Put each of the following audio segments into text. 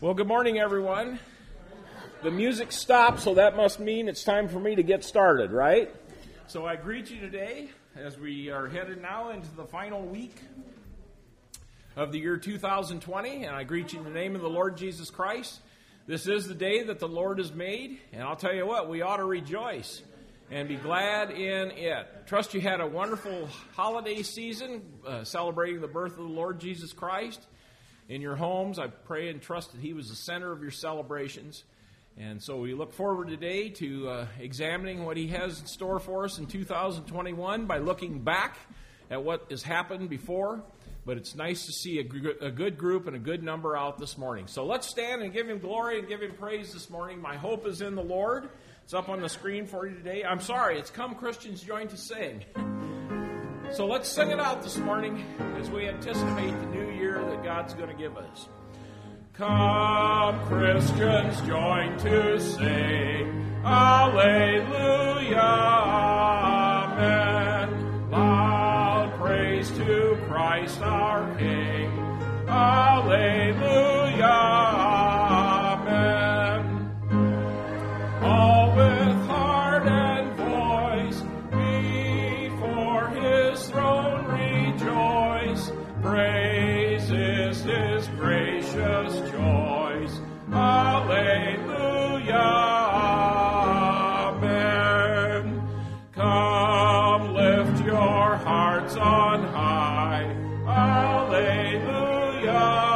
Well, good morning, everyone. The music stopped, so that must mean it's time for me to get started, right? So I greet you today as we are headed now into the final week of the year 2020, and I greet you in the name of the Lord Jesus Christ. This is the day that the Lord has made, and I'll tell you what, we ought to rejoice and be glad in it. Trust you had a wonderful holiday season celebrating the birth of the Lord Jesus Christ. In your homes, I pray and trust that He was the center of your celebrations. And so we look forward today to examining what He has in store for us in 2021 by looking back at what has happened before. But it's nice to see a good group and a good number out this morning. So let's stand and give Him glory and give Him praise this morning. My hope is in the Lord. It's up on the screen for you today. I'm sorry, it's Come Christians Join to Sing. So let's sing it out this morning as we anticipate the new year that God's going to give us. Come, Christians, join to sing. Alleluia, amen. Loud praise to Christ our King. Alleluia, amen. All with heart and voice before His throne rejoice. Praise is His gracious choice. Alleluia, amen. Come, lift your hearts on high. Alleluia,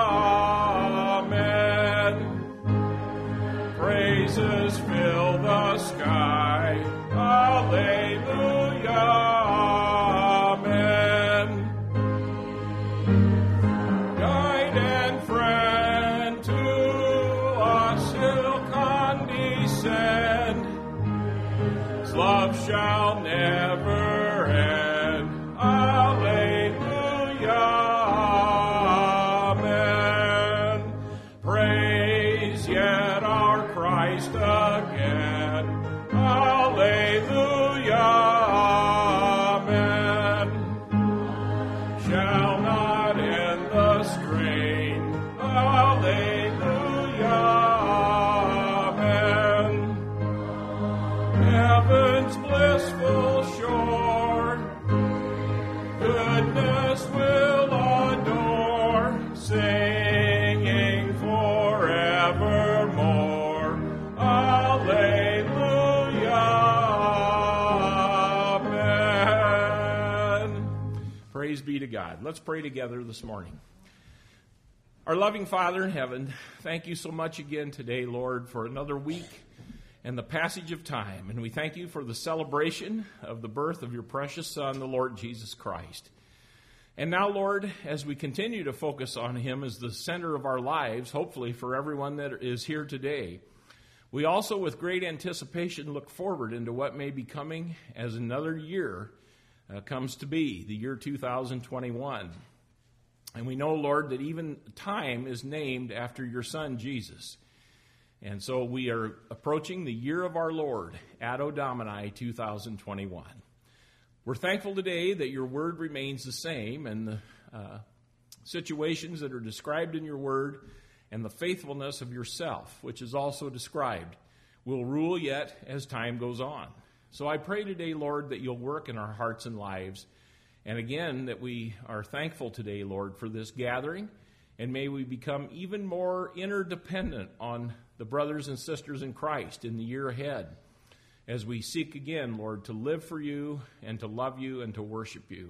amen. Praises fill the sky. Alleluia, amen. Guide and friend to us He'll condescend. His love shall never end. Alleluia, amen. Praise yet our Christ again. Alleluia, amen. Shall not end the strain. Alleluia, amen. Heaven's blissful shore, goodness will adore, singing forevermore. Alleluia, amen. Praise be to God. Let's pray together this morning. Our loving Father in heaven, thank you so much again today, Lord, for another week and the passage of time. And we thank you for the celebration of the birth of your precious Son, the Lord Jesus Christ. And now, Lord, as we continue to focus on Him as the center of our lives, hopefully for everyone that is here today, we also, with great anticipation, look forward into what may be coming as another year comes to be, the year 2021. And we know, Lord, that even time is named after your Son, Jesus. And so we are approaching the year of our Lord, Anno Domini 2021. We're thankful today that your word remains the same, and the situations that are described in your word and the faithfulness of yourself, which is also described, will rule yet as time goes on. So I pray today, Lord, that you'll work in our hearts and lives. And again, that we are thankful today, Lord, for this gathering. And may we become even more interdependent on the brothers and sisters in Christ in the year ahead, as we seek again, Lord, to live for you and to love you and to worship you.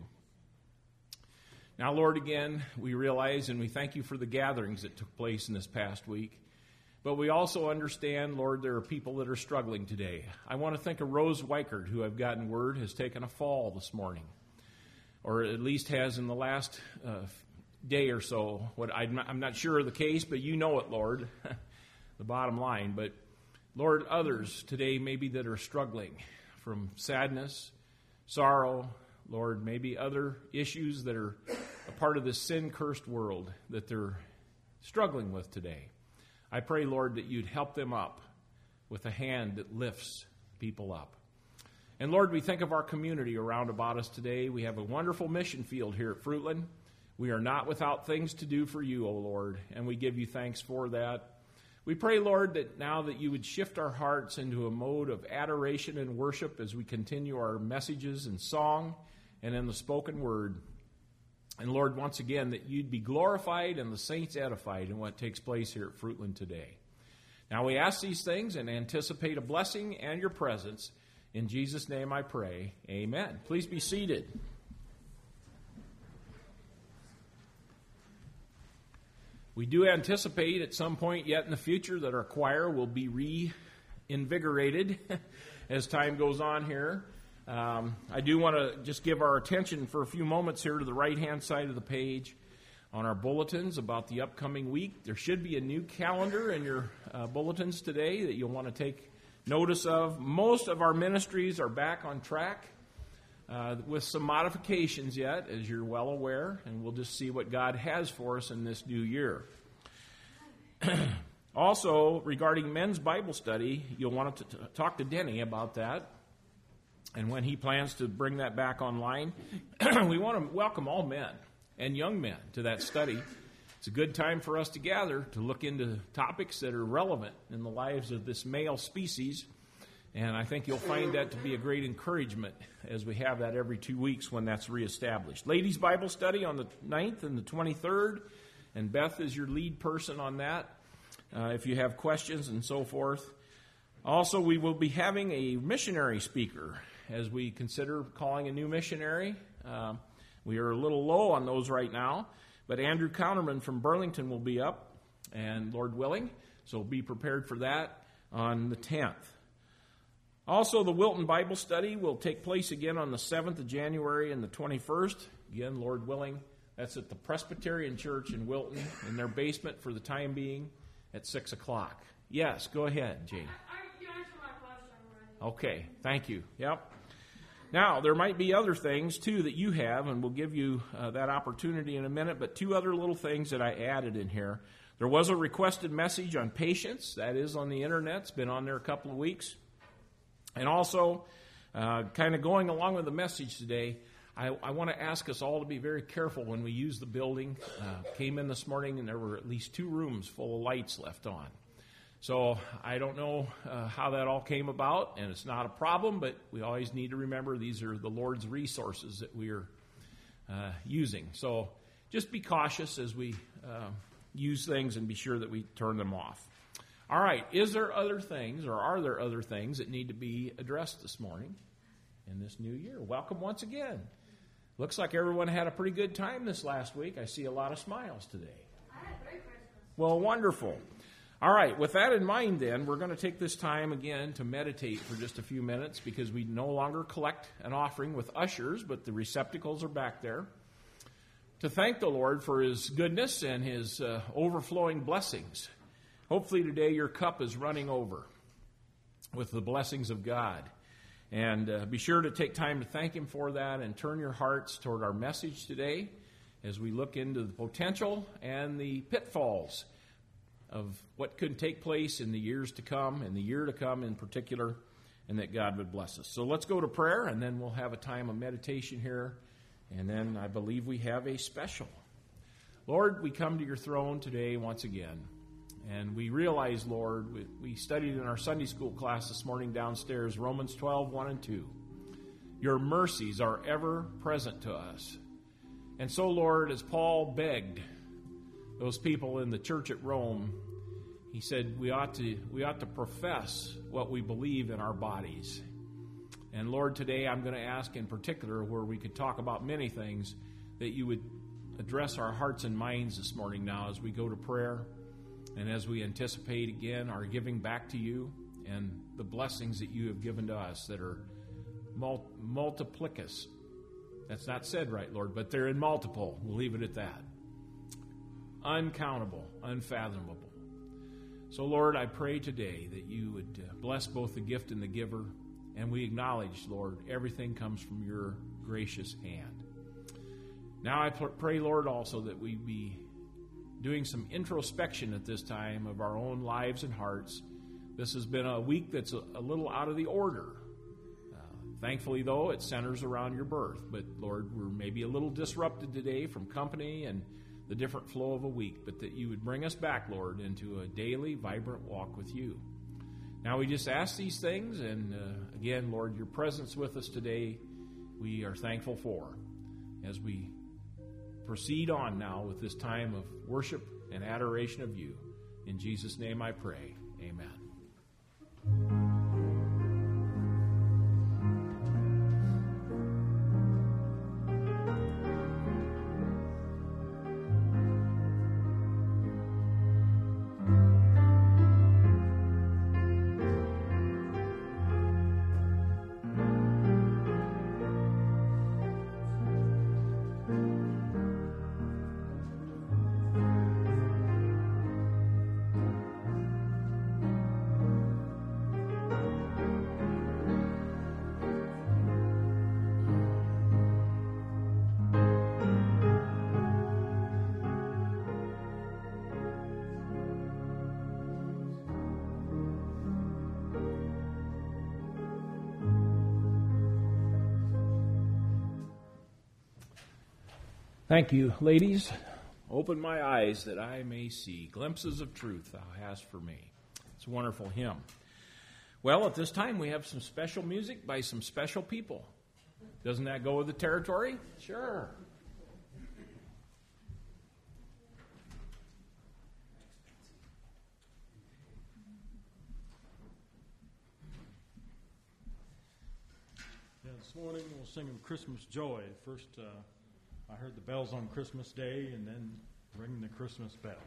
Now, Lord, again, we realize and we thank you for the gatherings that took place in this past week. But we also understand, Lord, there are people that are struggling today. I want to think of Rose Weichert, who I've gotten word has taken a fall this morning, or at least has in the last day or so. I'm not sure of the case, but you know it, Lord, the bottom line. But, Lord, others today maybe that are struggling from sadness, sorrow, Lord, maybe other issues that are a part of this sin-cursed world that they're struggling with today. I pray, Lord, that you'd help them up with a hand that lifts people up. And Lord, we think of our community around about us today. We have a wonderful mission field here at Fruitland. We are not without things to do for you, O Lord, and we give you thanks for that. We pray, Lord, that now that you would shift our hearts into a mode of adoration and worship as we continue our messages in song and in the spoken word. And Lord, once again, that you'd be glorified and the saints edified in what takes place here at Fruitland today. Now we ask these things and anticipate a blessing and your presence. In Jesus' name I pray. Amen. Please be seated. We do anticipate at some point yet in the future that our choir will be reinvigorated as time goes on here. I do want to just give our attention for a few moments here to the right-hand side of the page on our bulletins about the upcoming week. There should be a new calendar in your bulletins today that you'll want to take notice of. Most of our ministries are back on track with some modifications yet, as you're well aware, and we'll just see what God has for us in this new year. Also, regarding men's Bible study, you'll want to talk to Denny about that. And when he plans to bring that back online, we want to welcome all men and young men to that study. It's a good time for us to gather to look into topics that are relevant in the lives of this male species. And I think you'll find that to be a great encouragement as we have that every 2 weeks when that's reestablished. Ladies' Bible study on the 9th and the 23rd. And Beth is your lead person on that if you have questions and so forth. Also, we will be having a missionary speaker as we consider calling a new missionary. We are a little low on those right now, but Andrew Counterman from Burlington will be up, and Lord willing, so be prepared for that on the 10th. Also, the Wilton Bible Study will take place again on the 7th of January and the 21st. Again, Lord willing, that's at the Presbyterian Church in Wilton in their basement for the time being at 6 o'clock. Yes, go ahead, Jane. You answered my question already. Okay, thank you. Yep. Now, there might be other things, too, that you have, and we'll give you that opportunity in a minute, but two other little things that I added in here. There was a requested message on patience. That is on the internet. It's been on there a couple of weeks. And also, kind of going along with the message today, I want to ask us all to be very careful when we use the building. Came in this morning, and there were at least 2 rooms full of lights left on. So I don't know how that all came about, and it's not a problem, but we always need to remember these are the Lord's resources that we are using. So just be cautious as we use things and be sure that we turn them off. All right, are there other things that need to be addressed this morning in this new year? Welcome once again. Looks like everyone had a pretty good time this last week. I see a lot of smiles today. I had a great Christmas. Well, wonderful. All right, with that in mind then, we're going to take this time again to meditate for just a few minutes because we no longer collect an offering with ushers, but the receptacles are back there. To thank the Lord for His goodness and His overflowing blessings. Hopefully today your cup is running over with the blessings of God. And be sure to take time to thank Him for that and turn your hearts toward our message today as we look into the potential and the pitfalls of what could take place in the years to come, and the year to come in particular, and that God would bless us. So let's go to prayer, and then we'll have a time of meditation here, and then I believe we have a special. Lord, we come to your throne today once again, and we realize, Lord, we studied in our Sunday school class this morning downstairs, Romans 12, 1 and 2. Your mercies are ever present to us. And so, Lord, as Paul begged those people in the church at Rome, he said we ought to profess what we believe in our bodies. And Lord, today I'm going to ask in particular, where we could talk about many things, that you would address our hearts and minds this morning now as we go to prayer and as we anticipate again our giving back to you and the blessings that you have given to us that are multiplicus. That's not said right, Lord, but they're in multiple. We'll leave it at that. Uncountable, unfathomable. So, Lord, I pray today that you would bless both the gift and the giver, and we acknowledge, Lord, everything comes from your gracious hand. Now I pray, Lord, also that we be doing some introspection at this time of our own lives and hearts. This has been a week that's a little out of the order. Thankfully, though, it centers around your birth. But, Lord, we're maybe a little disrupted today from company and the different flow of a week, but that you would bring us back, Lord, into a daily, vibrant walk with you. Now we just ask these things, and again, Lord, your presence with us today, we are thankful for as we proceed on now with this time of worship and adoration of you. In Jesus' name I pray. Amen. Thank you, ladies. Open my eyes that I may see glimpses of truth thou hast for me. It's a wonderful hymn. Well, at this time we have some special music by some special people. Doesn't that go with the territory? Sure. Yeah, this morning we'll sing of Christmas joy. First, I heard the bells on Christmas Day, and then ring the Christmas bells.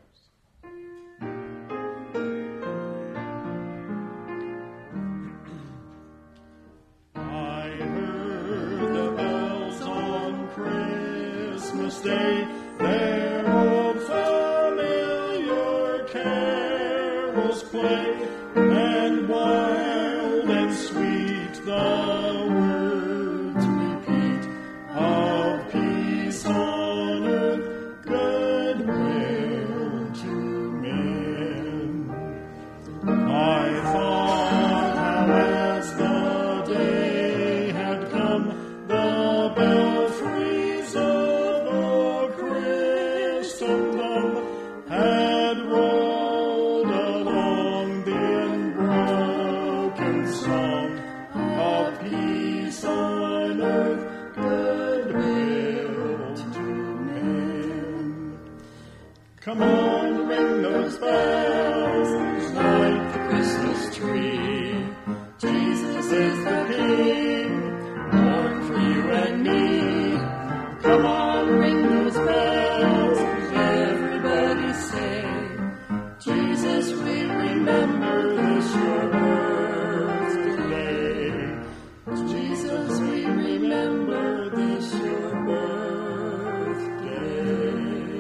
I heard the bells on Christmas Day, their old familiar carols play, and wild and sweet the words repeat of peace on earth, goodwill to men. I thought how as the day had come, the belfries of the Christendom had rolled along the unbroken song of peace on earth, goodwill to men. Come on, ring those bells, light the Christmas tree. Jesus is the King, born for you and me. Come on, ring those bells, everybody say, Jesus, we remember this your birthday. Jesus, we remember this your birthday.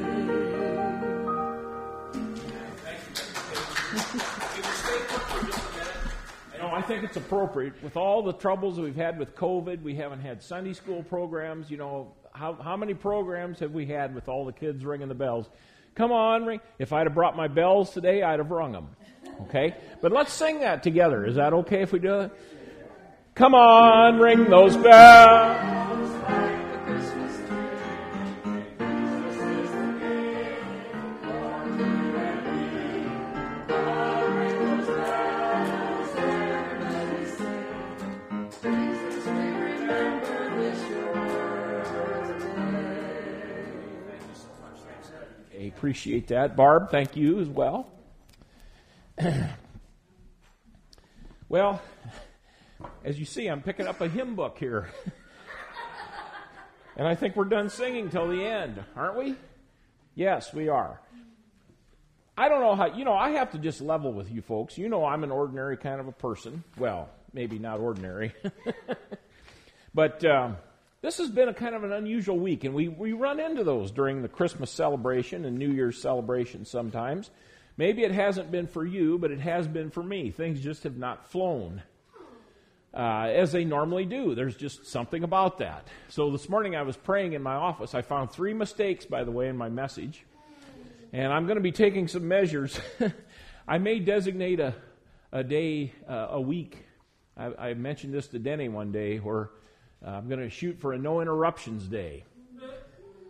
I think it's appropriate. With all the troubles that we've had with COVID, we haven't had Sunday school programs. How many programs have we had with all the kids ringing the bells? Come on, ring. If I'd have brought my bells today, I'd have rung them. Okay? But let's sing that together. Is that okay if we do it? Come on, ring those bells. Appreciate that. Barb, thank you as well. Well, as you see, I'm picking up a hymn book here. And I think we're done singing till the end, aren't we? Yes, we are. I don't know how, I have to just level with you folks. I'm an ordinary kind of a person. Well, maybe not ordinary. But this has been a kind of an unusual week, and we run into those during the Christmas celebration and New Year's celebration sometimes. Maybe it hasn't been for you, but it has been for me. Things just have not flown as they normally do. There's just something about that. So this morning I was praying in my office. I found 3 mistakes, by the way, in my message. And I'm going to be taking some measures. I may designate a day, a week. I mentioned this to Denny one day where I'm going to shoot for a no interruptions day.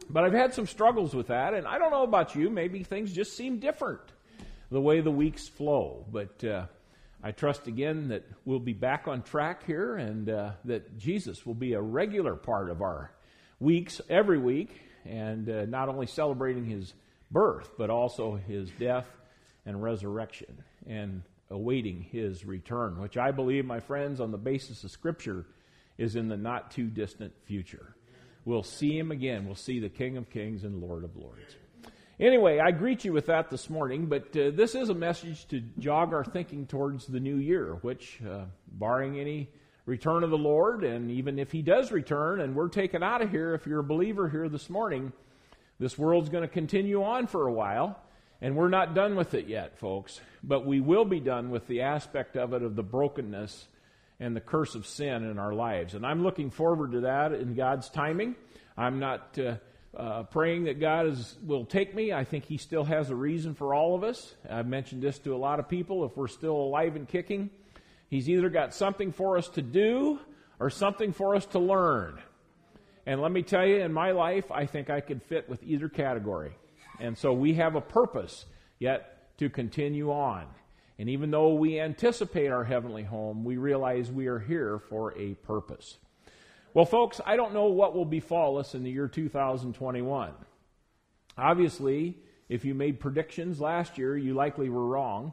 But I've had some struggles with that, and I don't know about you. Maybe things just seem different the way the weeks flow. But I trust again that we'll be back on track here, and that Jesus will be a regular part of our weeks every week, and not only celebrating His birth, but also His death and resurrection, and awaiting His return, which I believe, my friends, on the basis of Scripture, is in the not too distant future. We'll see Him again. We'll see the King of Kings and Lord of Lords. Anyway, I greet you with that this morning, but this is a message to jog our thinking towards the new year, which, barring any return of the Lord, and even if He does return and we're taken out of here, if you're a believer here this morning, this world's going to continue on for a while, and we're not done with it yet, folks. But we will be done with the aspect of it, of the brokenness and the curse of sin in our lives. And I'm looking forward to that in God's timing. I'm not praying that God will take me. I think He still has a reason for all of us. I've mentioned this to a lot of people. If we're still alive and kicking, He's either got something for us to do or something for us to learn. And let me tell you, in my life, I think I could fit with either category. And so we have a purpose yet to continue on. And even though we anticipate our heavenly home, we realize we are here for a purpose. Well, folks, I don't know what will befall us in the year 2021. Obviously, if you made predictions last year, you likely were wrong.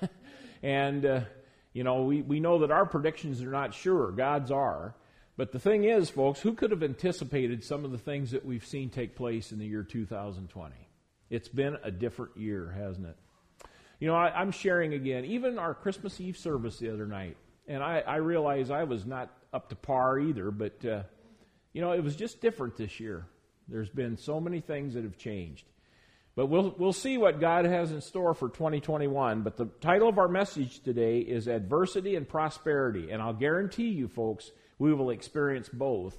And, we know that our predictions are not sure. God's are. But the thing is, folks, who could have anticipated some of the things that we've seen take place in the year 2020? It's been a different year, hasn't it? I'm sharing again, even our Christmas Eve service the other night, and I realize I was not up to par either, but, it was just different this year. There's been so many things that have changed. But we'll see what God has in store for 2021. But the title of our message today is Adversity and Prosperity, and I'll guarantee you, folks, we will experience both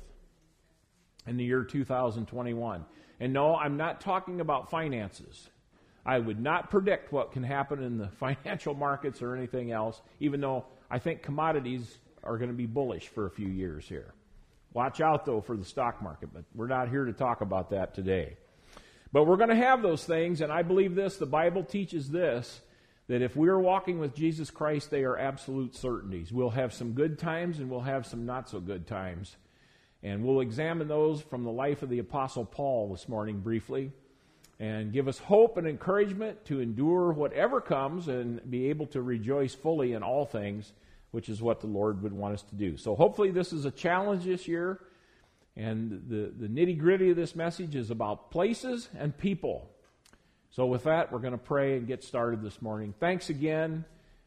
in the year 2021. And no, I'm not talking about finances. I would not predict what can happen in the financial markets or anything else, even though I think commodities are going to be bullish for a few years here. Watch out, though, for the stock market, but we're not here to talk about that today. But we're going to have those things, and I believe this, the Bible teaches this, that if we're walking with Jesus Christ, they are absolute certainties. We'll have some good times and we'll have some not so good times. And we'll examine those from the life of the Apostle Paul this morning briefly, and give us hope and encouragement to endure whatever comes and be able to rejoice fully in all things, which is what the Lord would want us to do. So hopefully this is a challenge this year, and the nitty-gritty of this message is about places and people. So with that, we're going to pray and get started this morning. Thanks again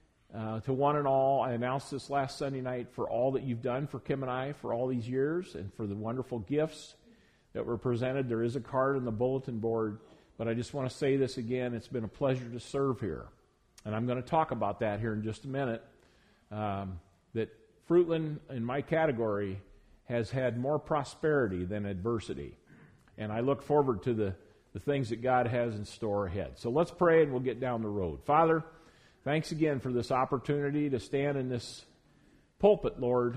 to one and all. I announced this last Sunday night for all that you've done for Kim and I for all these years, and for the wonderful gifts that were presented. There is a card on the bulletin board. But I just want to say this again, it's been a pleasure to serve here. And I'm going to talk about that here in just a minute. That Fruitland, in my category, has had more prosperity than adversity. And I look forward to the things that God has in store ahead. So let's pray and we'll get down the road. Father, thanks again for this opportunity to stand in this pulpit, Lord.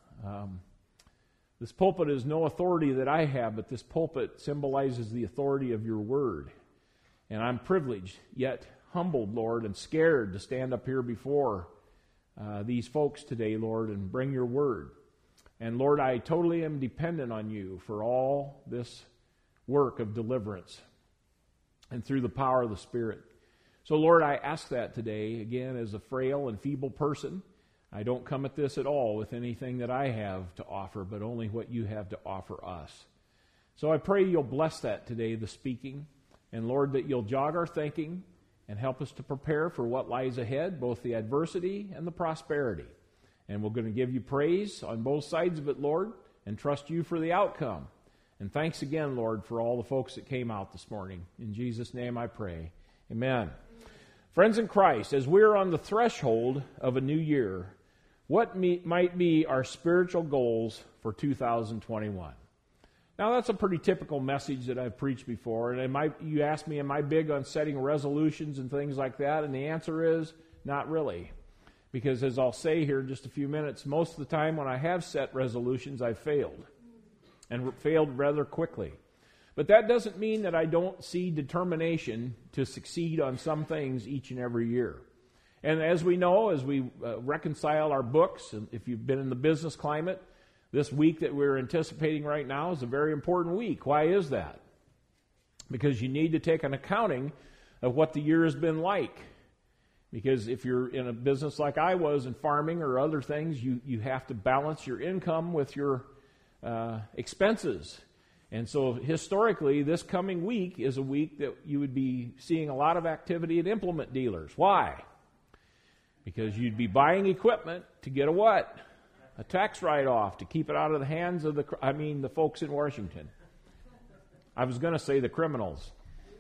This pulpit is no authority that I have, but this pulpit symbolizes the authority of your word. And I'm privileged, yet humbled, Lord, and scared to stand up here before these folks today, Lord, and bring your word. And Lord, I totally am dependent on you for all this work of deliverance and through the power of the Spirit. So Lord, I ask that today, again, as a frail and feeble person. I don't come at this at all with anything that I have to offer, but only what you have to offer us. So I pray you'll bless that today, the speaking, and Lord, that you'll jog our thinking and help us to prepare for what lies ahead, both the adversity and the prosperity. And we're going to give you praise on both sides of it, Lord, and trust you for the outcome. And thanks again, Lord, for all the folks that came out this morning. In Jesus' name I pray. Amen. Friends in Christ, as we're on the threshold of a new year, what might be our spiritual goals for 2021? Now, that's a pretty typical message that I've preached before. And you ask me, am I big on setting resolutions and things like that? And the answer is, not really. Because as I'll say here in just a few minutes, most of the time when I have set resolutions, I've failed. And failed rather quickly. But that doesn't mean that I don't see determination to succeed on some things each and every year. And as we know, as we reconcile our books, and if you've been in the business climate, this week that we're anticipating right now is a very important week. Why is that? Because you need to take an accounting of what the year has been like. Because if you're in a business like I was in farming or other things, you have to balance your income with your expenses. And so historically, this coming week is a week that you would be seeing a lot of activity at implement dealers. Why? Because you'd be buying equipment to get a what? A tax write-off to keep it out of the hands of the folks in Washington. I was going to say the criminals.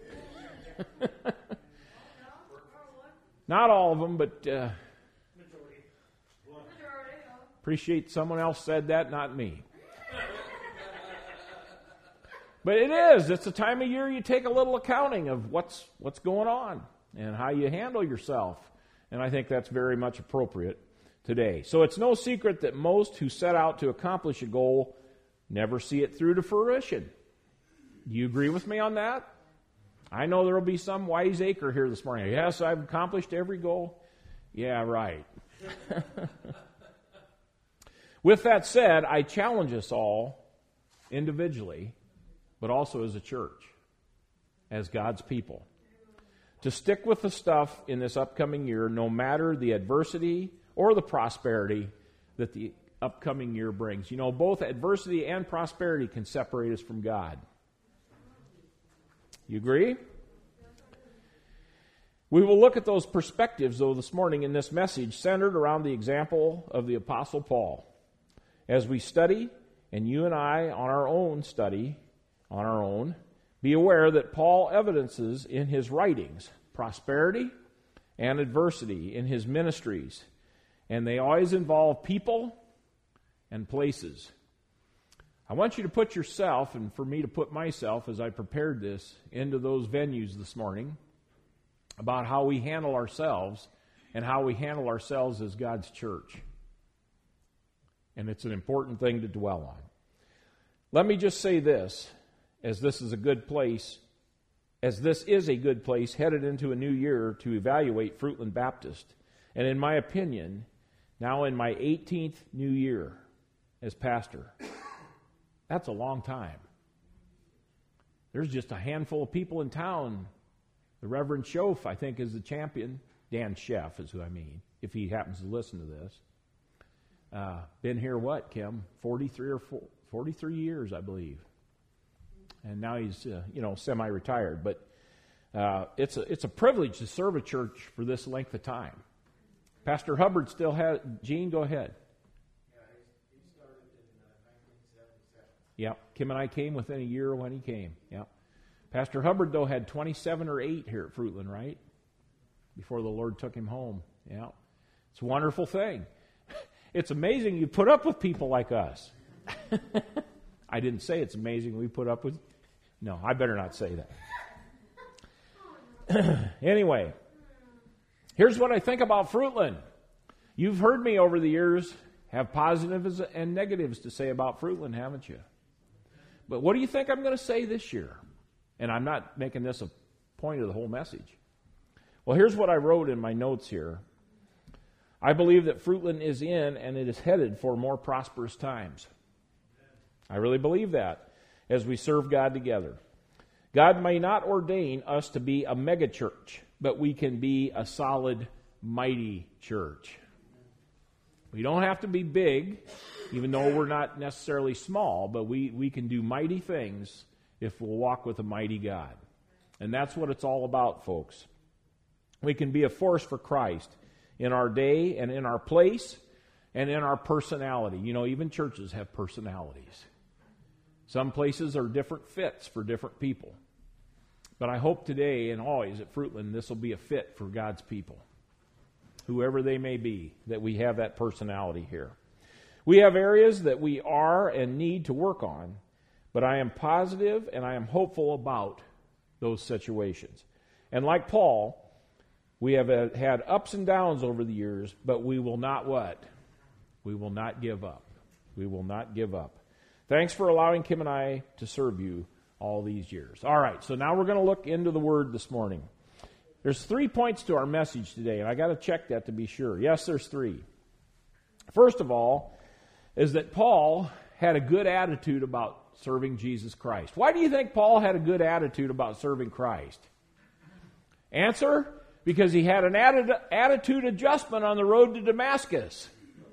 Not all of them, but appreciate someone else said that, not me. But it is. It's a time of year you take a little accounting of what's going on and how you handle yourself. And I think that's very much appropriate today. So it's no secret that most who set out to accomplish a goal never see it through to fruition. Do you agree with me on that? I know there will be some wiseacre here this morning. Yes, I've accomplished every goal. Yeah, right. With that said, I challenge us all individually, but also as a church, as God's people, to stick with the stuff in this upcoming year, no matter the adversity or the prosperity that the upcoming year brings. You know, both adversity and prosperity can separate us from God. You agree? We will look at those perspectives, though, this morning in this message centered around the example of the Apostle Paul. As we study, and you and I on our own study, be aware that Paul evidences in his writings prosperity and adversity in his ministries, and they always involve people and places. I want you to put yourself, and for me to put myself as I prepared this, into those venues this morning about how we handle ourselves and how we handle ourselves as God's church. And it's an important thing to dwell on. Let me just say this, as this is a good place headed into a new year to evaluate Fruitland Baptist. And in my opinion, now in my 18th new year as pastor, that's a long time. There's just a handful of people in town. The Reverend Schoaf, I think, is the champion. Dan Sheff is who I mean, if he happens to listen to this. Been here, what, Kim? 43 years, I believe. And now he's, semi-retired. But it's a privilege to serve a church for this length of time. Pastor Hubbard still has... Gene, go ahead. Yeah, he started in 1977. Yeah, Kim and I came within a year when he came. Yeah. Pastor Hubbard, though, had 27 or 8 here at Fruitland, right? Before the Lord took him home. Yeah. It's a wonderful thing. It's amazing you put up with people like us. I didn't say it's amazing we put up with... No, I better not say that. Anyway, here's what I think about Fruitland. You've heard me over the years have positives and negatives to say about Fruitland, haven't you? But what do you think I'm going to say this year? And I'm not making this a point of the whole message. Well, here's what I wrote in my notes here. I believe that Fruitland is in and it is headed for more prosperous times. I really believe that as we serve God together. God may not ordain us to be a mega church, but we can be a solid, mighty church. We don't have to be big, even though we're not necessarily small, but we can do mighty things if we'll walk with a mighty God. And that's what it's all about, folks. We can be a force for Christ in our day and in our place and in our personality. You know, even churches have personalities. Some places are different fits for different people. But I hope today and always at Fruitland this will be a fit for God's people. Whoever they may be, that we have that personality here. We have areas that we are and need to work on, but I am positive and I am hopeful about those situations. And like Paul, we have had ups and downs over the years, but we will not what? We will not give up. We will not give up. Thanks for allowing Kim and I to serve you all these years. All right, so now we're going to look into the Word this morning. There's 3 points to our message today, and I got to check that to be sure. Yes, there's 3. First of all, is that Paul had a good attitude about serving Jesus Christ. Why do you think Paul had a good attitude about serving Christ? Answer, because he had an attitude adjustment on the road to Damascus.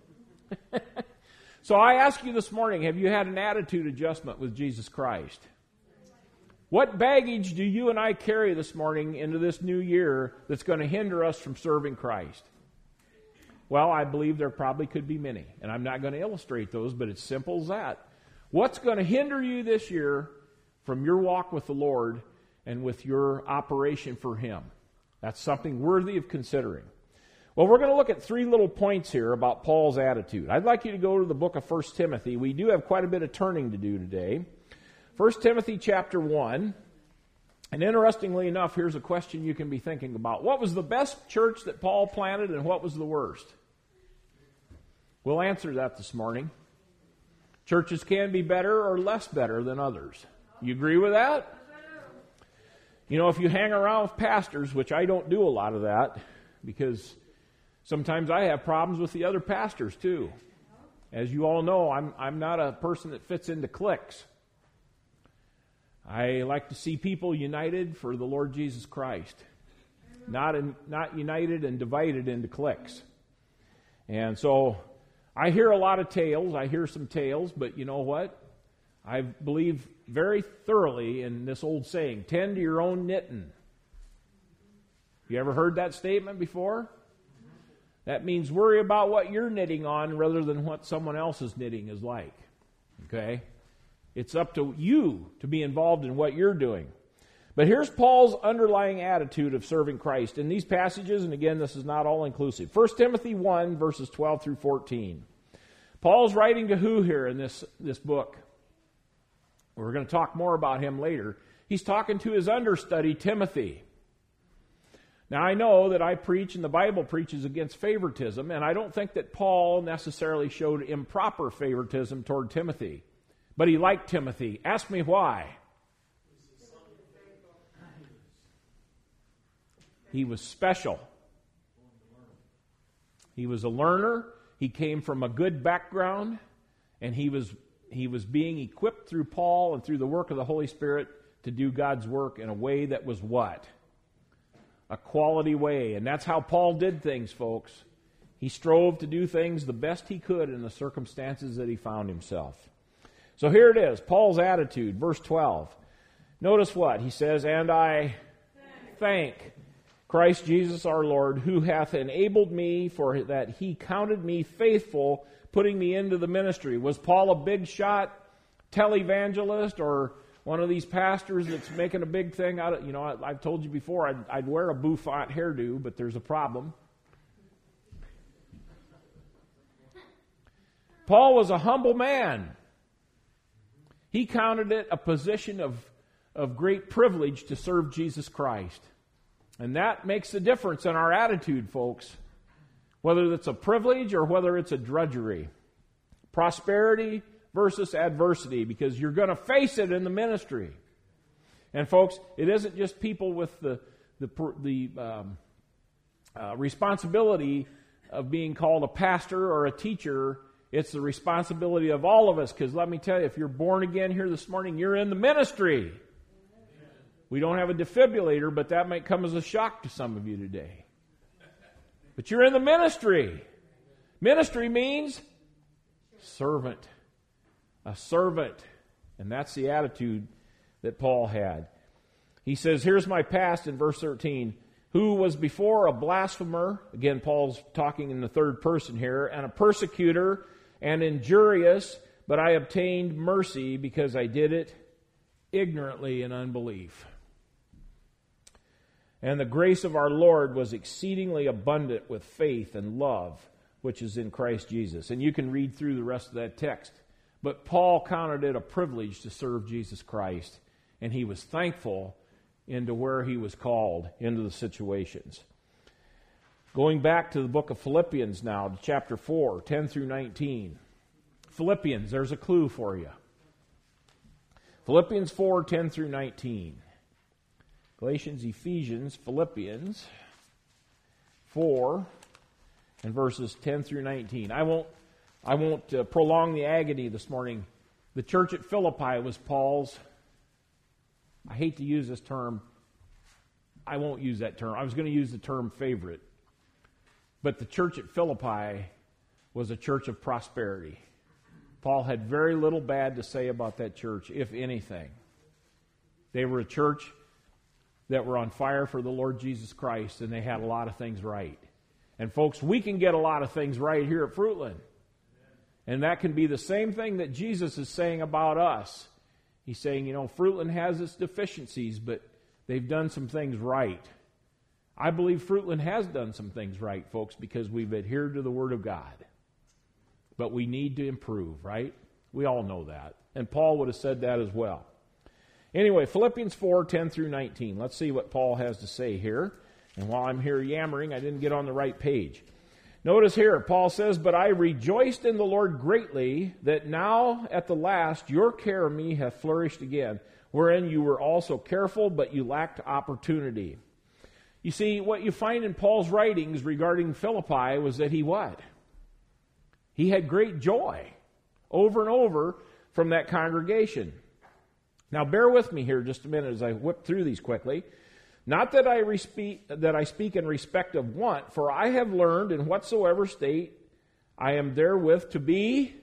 So I ask you this morning, have you had an attitude adjustment with Jesus Christ? What baggage do you and I carry this morning into this new year that's going to hinder us from serving Christ? Well, I believe there probably could be many, and I'm not going to illustrate those, but it's simple as that. What's going to hinder you this year from your walk with the Lord and with your operation for Him? That's something worthy of considering. Well, we're going to look at 3 little points here about Paul's attitude. I'd like you to go to the book of 1 Timothy. We do have quite a bit of turning to do today. 1 Timothy chapter 1. And interestingly enough, here's a question you can be thinking about. What was the best church that Paul planted and what was the worst? We'll answer that this morning. Churches can be better or less better than others. You agree with that? You know, if you hang around with pastors, which I don't do a lot of that, because sometimes I have problems with the other pastors too. As you all know, I'm not a person that fits into cliques. I like to see people united for the Lord Jesus Christ, not united and divided into cliques. And so I hear a lot of tales. I hear some tales, but you know what? I believe very thoroughly in this old saying, tend to your own knitting. You ever heard that statement before? That means worry about what you're knitting on rather than what someone else's knitting is like. Okay? It's up to you to be involved in what you're doing. But here's Paul's underlying attitude of serving Christ in these passages, and again, this is not all inclusive. 1 Timothy 1, verses 12 through 14. Paul's writing to who here in this book? We're going to talk more about him later. He's talking to his understudy, Timothy. Now, I know that I preach and the Bible preaches against favoritism, and I don't think that Paul necessarily showed improper favoritism toward Timothy. But he liked Timothy. Ask me why. He was special. He was a learner. He came from a good background, and he was being equipped through Paul and through the work of the Holy Spirit to do God's work in a way that was what? A quality way. And that's how Paul did things, folks. He strove to do things the best he could in the circumstances that he found himself. So here it is, Paul's attitude, verse 12. Notice what? He says, and I thank Christ Jesus our Lord, who hath enabled me for that he counted me faithful, putting me into the ministry. Was Paul a big shot televangelist or one of these pastors that's making a big thing out of, I've told you before, I'd wear a bouffant hairdo, but there's a problem. Paul was a humble man. He counted it a position of great privilege to serve Jesus Christ. And that makes the difference in our attitude, folks. Whether it's a privilege or whether it's a drudgery. Prosperity versus adversity, because you're going to face it in the ministry. And folks, it isn't just people with the responsibility of being called a pastor or a teacher. It's the responsibility of all of us, because let me tell you, if you're born again here this morning, you're in the ministry. We don't have a defibrillator, but that might come as a shock to some of you today. But you're in the ministry. Ministry means servant. A servant. And that's the attitude that Paul had. He says, here's my past in verse 13. Who was before a blasphemer, again Paul's talking in the third person here, and a persecutor and injurious, but I obtained mercy because I did it ignorantly in unbelief. And the grace of our Lord was exceedingly abundant with faith and love, which is in Christ Jesus. And you can read through the rest of that text. But Paul counted it a privilege to serve Jesus Christ, and he was thankful into where he was called, into the situations. Going back to the book of Philippians now, to chapter 4, 10 through 19. Philippians, there's a clue for you. Philippians 4, 10 through 19. Galatians, Ephesians, Philippians 4, and verses 10 through 19. I won't prolong the agony this morning. The church at Philippi was Paul's, I hate to use this term, I won't use that term. I was going to use the term favorite. But the church at Philippi was a church of prosperity. Paul had very little bad to say about that church, if anything. They were a church that were on fire for the Lord Jesus Christ, and they had a lot of things right. And folks, we can get a lot of things right here at Fruitland. And that can be the same thing that Jesus is saying about us. He's saying, Fruitland has its deficiencies, but they've done some things right. I believe Fruitland has done some things right, folks, because we've adhered to the Word of God. But we need to improve, right? We all know that. And Paul would have said that as well. Anyway, Philippians 4, 10 through 19. Let's see what Paul has to say here. And while I'm here yammering, I didn't get on the right page. Notice here, Paul says, "But I rejoiced in the Lord greatly, that now at the last your care of me hath flourished again, wherein you were also careful, but you lacked opportunity." You see, what you find in Paul's writings regarding Philippi was that he what? He had great joy over and over from that congregation. Now, bear with me here just a minute as I whip through these quickly. "Not that I speak in respect of want, for I have learned in whatsoever state I am therewith to be."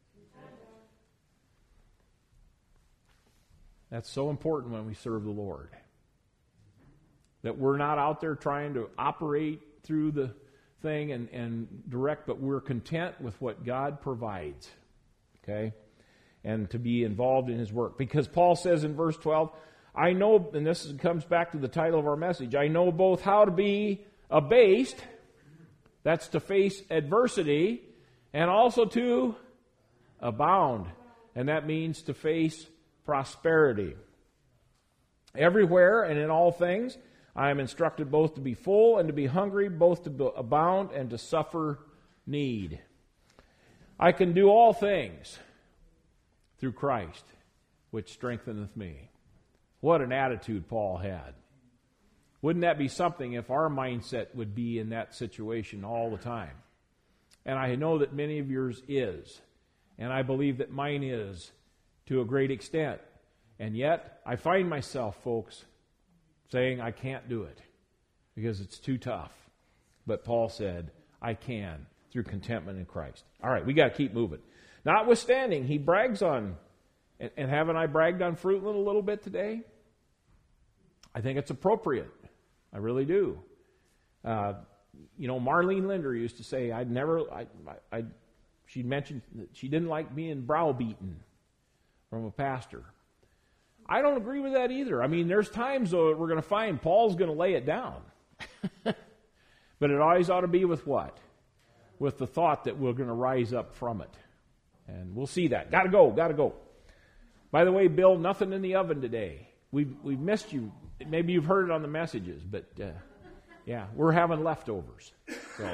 That's so important when we serve the Lord. That we're not out there trying to operate through the thing and direct, but we're content with what God provides. Okay? And to be involved in His work. Because Paul says in verse 12, "I know," and this comes back to the title of our message, "I know both how to be abased," that's to face adversity, "and also to abound," and that means to face prosperity. "Everywhere and in all things, I am instructed both to be full and to be hungry, both to abound and to suffer need. I can do all things through Christ, which strengtheneth me." What an attitude Paul had. Wouldn't that be something if our mindset would be in that situation all the time? And I know that many of yours is. And I believe that mine is to a great extent. And yet, I find myself, folks, saying I can't do it because it's too tough. But Paul said, I can through contentment in Christ. All right, we got to keep moving. Notwithstanding, he brags on, and haven't I bragged on Fruitland a little bit today? I think it's appropriate. I really do. Marlene Linder used to say, she mentioned that she didn't like being browbeaten from a pastor. I don't agree with that either. I mean, there's times, though, that we're going to find Paul's going to lay it down. But it always ought to be with what? With the thought that we're going to rise up from it. And we'll see that. Got to go. By the way, Bill, nothing in the oven today. We've missed you. Maybe you've heard it on the messages, but yeah, we're having leftovers. So.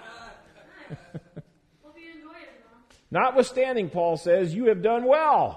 Hope you enjoy it, though. Notwithstanding, Paul says, you have done well.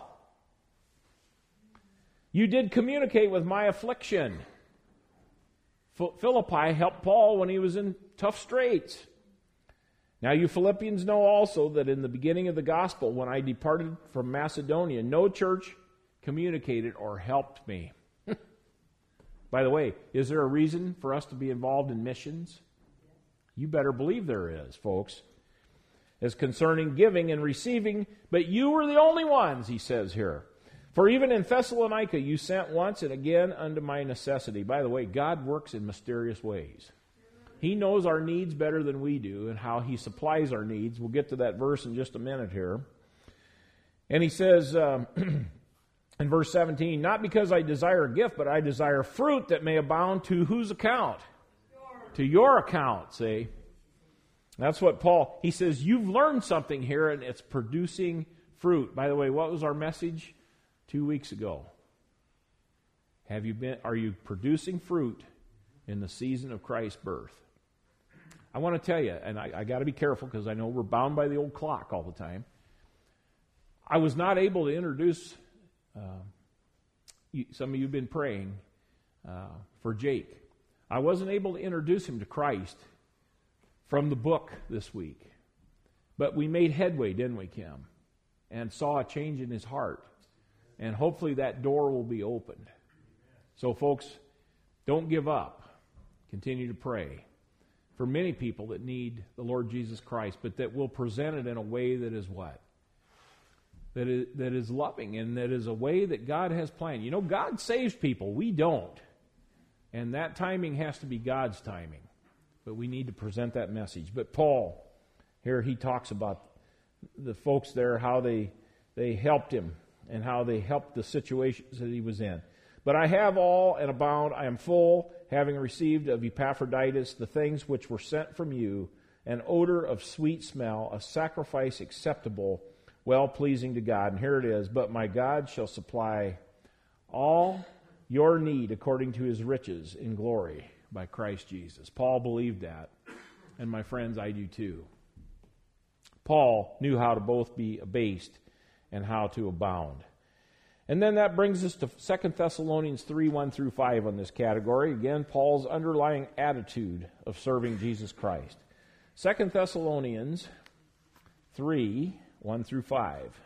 You did communicate with my affliction. Philippi helped Paul when he was in tough straits. Now you Philippians know also that in the beginning of the gospel, when I departed from Macedonia, no church communicated or helped me. By the way, is there a reason for us to be involved in missions? You better believe there is, folks. As concerning giving and receiving, but you were the only ones, he says here. For even in Thessalonica you sent once and again unto my necessity. By the way, God works in mysterious ways. He knows our needs better than we do and how He supplies our needs. We'll get to that verse in just a minute here. And he says in verse 17, not because I desire a gift, but I desire fruit that may abound to whose account? To your account, see? That's what Paul, he says, you've learned something here and it's producing fruit. By the way, what was our message 2 weeks ago? Are you producing fruit in the season of Christ's birth? I want to tell you, and I got to be careful because I know we're bound by the old clock all the time. I was not able to introduce some of you have been praying for Jake. I wasn't able to introduce him to Christ from the book this week. But we made headway, didn't we, Kim? And saw a change in his heart. And hopefully that door will be opened. So, folks, don't give up. Continue to pray for many people that need the Lord Jesus Christ, but that will present it in a way that is what? That is loving, and that is a way that God has planned. You know, God saves people. We don't. And that timing has to be God's timing. But we need to present that message. But Paul, here he talks about the folks there, how they helped him and how they helped the situations that he was in. But I have all and abound. I am full, having received of Epaphroditus the things which were sent from you, an odor of sweet smell, a sacrifice acceptable, well-pleasing to God. And here it is. But my God shall supply all your need according to his riches in glory by Christ Jesus. Paul believed that. And my friends, I do too. Paul knew how to both be abased and how to abound. And then that brings us to 2 Thessalonians 3, 1 through 5 on this category. Again, Paul's underlying attitude of serving Jesus Christ. 2 Thessalonians 3, 1 through 5.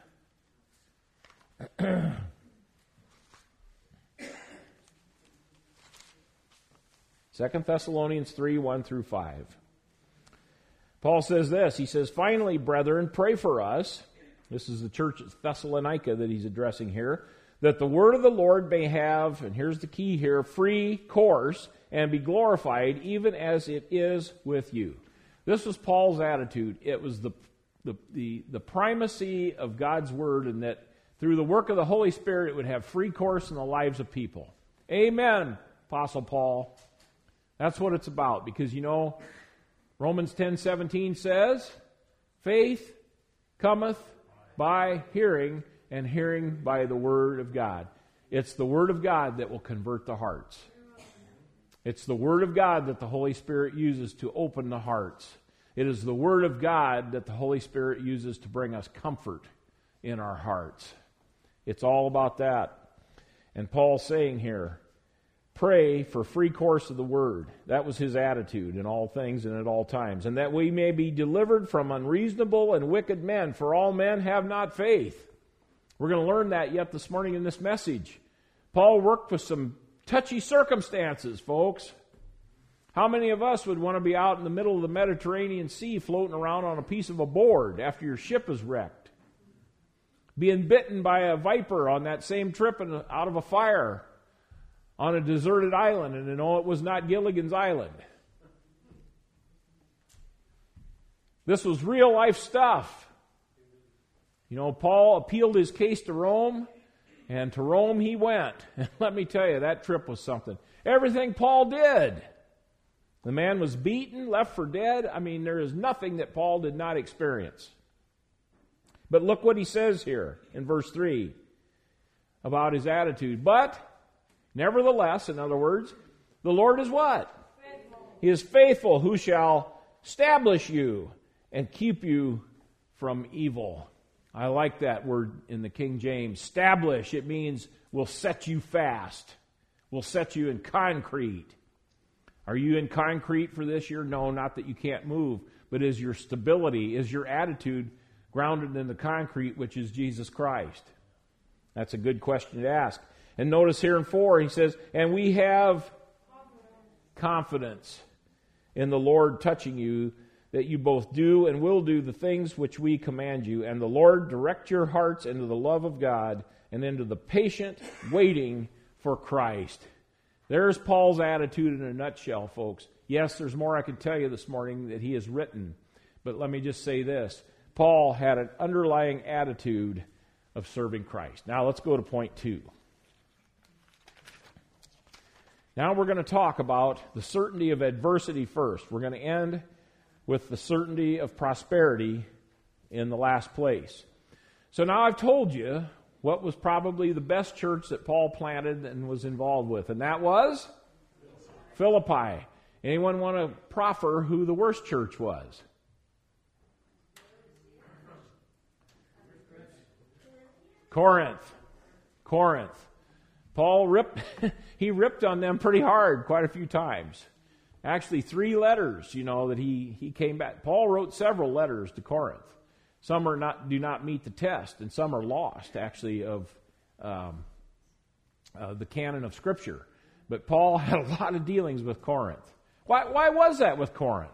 2 Thessalonians 3, 1 through 5. Paul says this. He says, finally, brethren, pray for us. This is the church at Thessalonica that he's addressing here. That the word of the Lord may have, and here's the key here, free course and be glorified even as it is with you. This was Paul's attitude. It was the primacy of God's word, and that through the work of the Holy Spirit it would have free course in the lives of people. Amen, Apostle Paul. That's what it's about, because you know, Romans 10:17 says, faith cometh by hearing, and hearing by the word of God. It's the word of God that will convert the hearts. It's the word of God that the Holy Spirit uses to open the hearts. It is the word of God that the Holy Spirit uses to bring us comfort in our hearts. It's all about that. And Paul's saying here, pray for free course of the word. That was his attitude in all things and at all times. And that we may be delivered from unreasonable and wicked men, for all men have not faith. We're going to learn that yet this morning in this message. Paul worked with some touchy circumstances, folks. How many of us would want to be out in the middle of the Mediterranean Sea floating around on a piece of a board after your ship is wrecked? Being bitten by a viper on that same trip and out of a fire on a deserted island, and no, it was not Gilligan's Island. This was real life stuff. You know, Paul appealed his case to Rome, and to Rome he went. And let me tell you, that trip was something. Everything Paul did. The man was beaten, left for dead. I mean, there is nothing that Paul did not experience. But look what he says here in verse 3 about his attitude. But, nevertheless, in other words, the Lord is what? Faithful. He is faithful, who shall establish you and keep you from evil. I like that word in the King James. Establish, it means will set you fast. Will set you in concrete. Are you in concrete for this year? No, not that you can't move. But is your stability, is your attitude grounded in the concrete, which is Jesus Christ? That's a good question to ask. And notice here in 4, he says, and we have confidence in the Lord touching you, that you both do and will do the things which we command you. And the Lord direct your hearts into the love of God and into the patient waiting for Christ. There's Paul's attitude in a nutshell, folks. Yes, there's more I could tell you this morning that he has written. But let me just say this. Paul had an underlying attitude of serving Christ. Now let's go to point 2. Now we're going to talk about the certainty of adversity first. We're going to end with the certainty of prosperity in the last place. So now I've told you what was probably the best church that Paul planted and was involved with, and that was Philippi. Anyone want to proffer who the worst church was? Corinth. Paul ripped on them pretty hard quite a few times. Actually, 3 letters, that he came back. Paul wrote several letters to Corinth. Some do not meet the test, and some are lost, actually, of the canon of Scripture. But Paul had a lot of dealings with Corinth. Why was that with Corinth?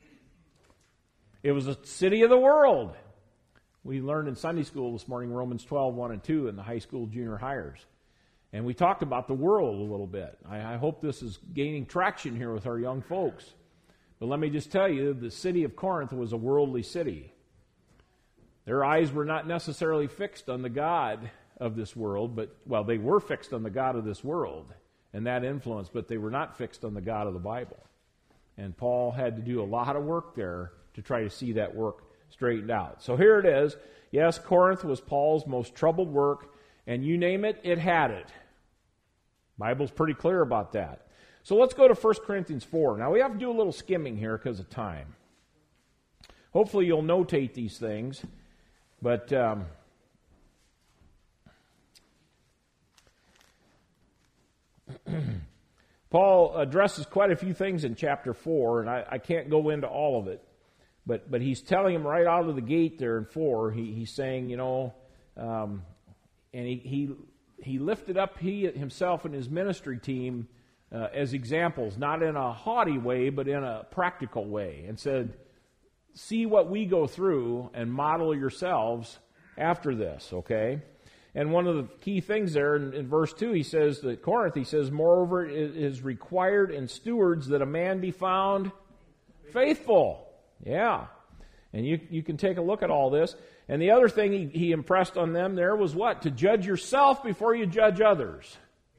It was a city of the world. We learned in Sunday school this morning Romans 12, 1 and 2 in the high school junior hires. And we talked about the world a little bit. I hope this is gaining traction here with our young folks. But let me just tell you, the city of Corinth was a worldly city. Their eyes were not necessarily fixed on the God of this world, they were fixed on the God of this world and that influence, but they were not fixed on the God of the Bible. And Paul had to do a lot of work there to try to see that work straightened out. So here it is. Yes, Corinth was Paul's most troubled work, and you name it, it had it. Bible's pretty clear about that. So let's go to 1 Corinthians 4. Now we have to do a little skimming here because of time. Hopefully you'll notate these things, but Paul addresses quite a few things in chapter 4, and I can't go into all of it, but he's telling him right out of the gate there in 4, he's saying, and he lifted up himself and his ministry team as examples, not in a haughty way, but in a practical way, and said, see what we go through and model yourselves after this, okay? And one of the key things there in verse 2, he says that Corinth, he says, moreover, it is required in stewards that a man be found faithful. Yeah. And you can take a look at all this. And the other thing he impressed on them there was what? To judge yourself before you judge others.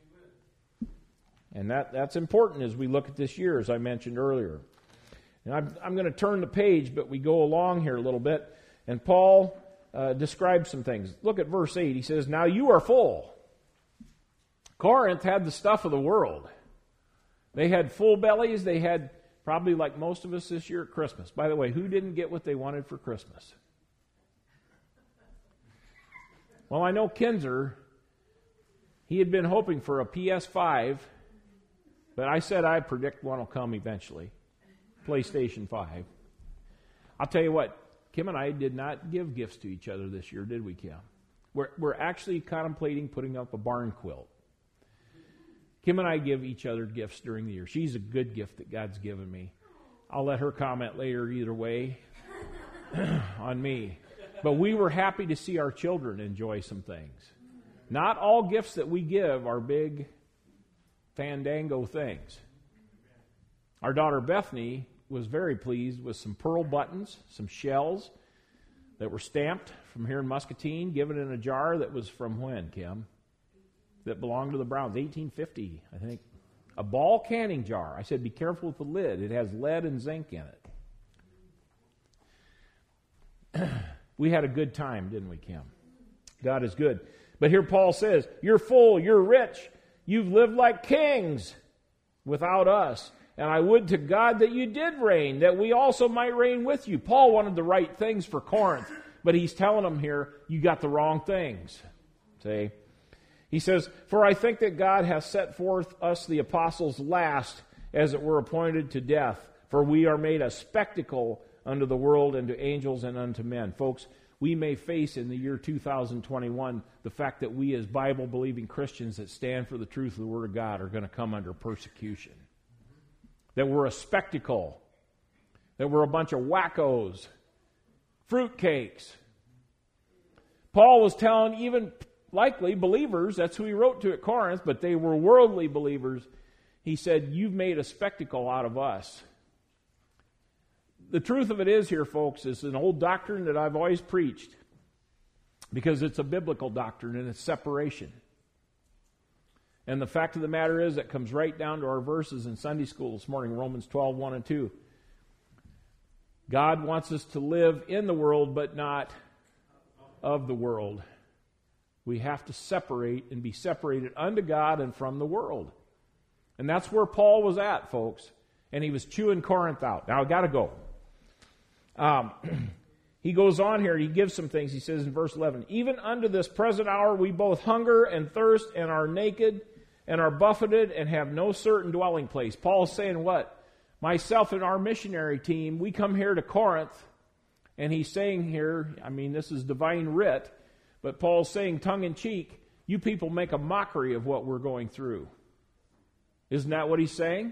And that's important as we look at this year, as I mentioned earlier. And I'm going to turn the page, but we go along here a little bit. And Paul describes some things. Look at verse 8. He says, now you are full. Corinth had the stuff of the world. They had full bellies. They had probably like most of us this year at Christmas. By the way, who didn't get what they wanted for Christmas? Well, I know Kinzer, he had been hoping for a PS5, but I said I predict one will come eventually. PlayStation 5. I'll tell you what, Kim and I did not give gifts to each other this year, did we, Kim? We're actually contemplating putting up a barn quilt. Kim and I give each other gifts during the year. She's a good gift that God's given me. I'll let her comment later either way on me. But we were happy to see our children enjoy some things. Not all gifts that we give are big fandango things. Our daughter Bethany was very pleased with some pearl buttons, some shells that were stamped from here in Muscatine, given in a jar that was from when, Kim? That belonged to the Browns, 1850, I think. A ball canning jar. I said, be careful with the lid. It has lead and zinc in it. We had a good time, didn't we, Kim? God is good. But here Paul says, you're full, you're rich, you've lived like kings without us. And I would to God that you did reign, that we also might reign with you. Paul wanted the right things for Corinth, but he's telling them here, you got the wrong things. See? He says, for I think that God hath set forth us the apostles last, as it were appointed to death. For we are made a spectacle unto the world and to angels and unto men. Folks, we may face in the year 2021 the fact that we as Bible-believing Christians that stand for the truth of the Word of God are going to come under persecution. That we're a spectacle. That we're a bunch of wackos. Fruitcakes. Paul was telling even likely believers, that's who he wrote to at Corinth, but they were worldly believers. He said, you've made a spectacle out of us. The truth of it is here, folks, is an old doctrine that I've always preached because it's a biblical doctrine and it's separation. And the fact of the matter is that comes right down to our verses in Sunday school this morning, Romans 12, 1 and 2. God wants us to live in the world, but not of the world. We have to separate and be separated unto God and from the world. And that's where Paul was at, folks. And he was chewing Corinth out. Now, I got to go. he goes on here, he gives some things. He says in verse 11, even unto this present hour we both hunger and thirst and are naked and are buffeted and have no certain dwelling place. Paul's saying what? Myself and our missionary team, we come here to Corinth, and he's saying here, I mean, this is divine writ, but Paul's saying tongue-in-cheek, you people make a mockery of what we're going through. Isn't that what he's saying?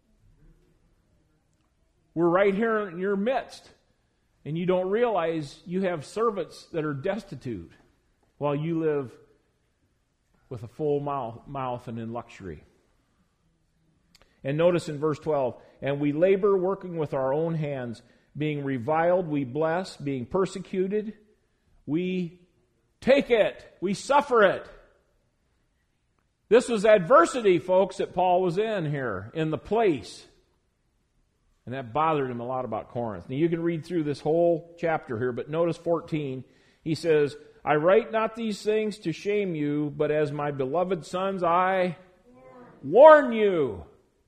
We're right here in your midst, and you don't realize you have servants that are destitute while you live with a full mouth and in luxury. And notice in verse 12, and we labor working with our own hands, being reviled, we bless, being persecuted, we take it, we suffer it. This was adversity, folks, that Paul was in here, in the place. And that bothered him a lot about Corinth. Now you can read through this whole chapter here, but notice 14, he says, I write not these things to shame you, but as my beloved sons, I warn you.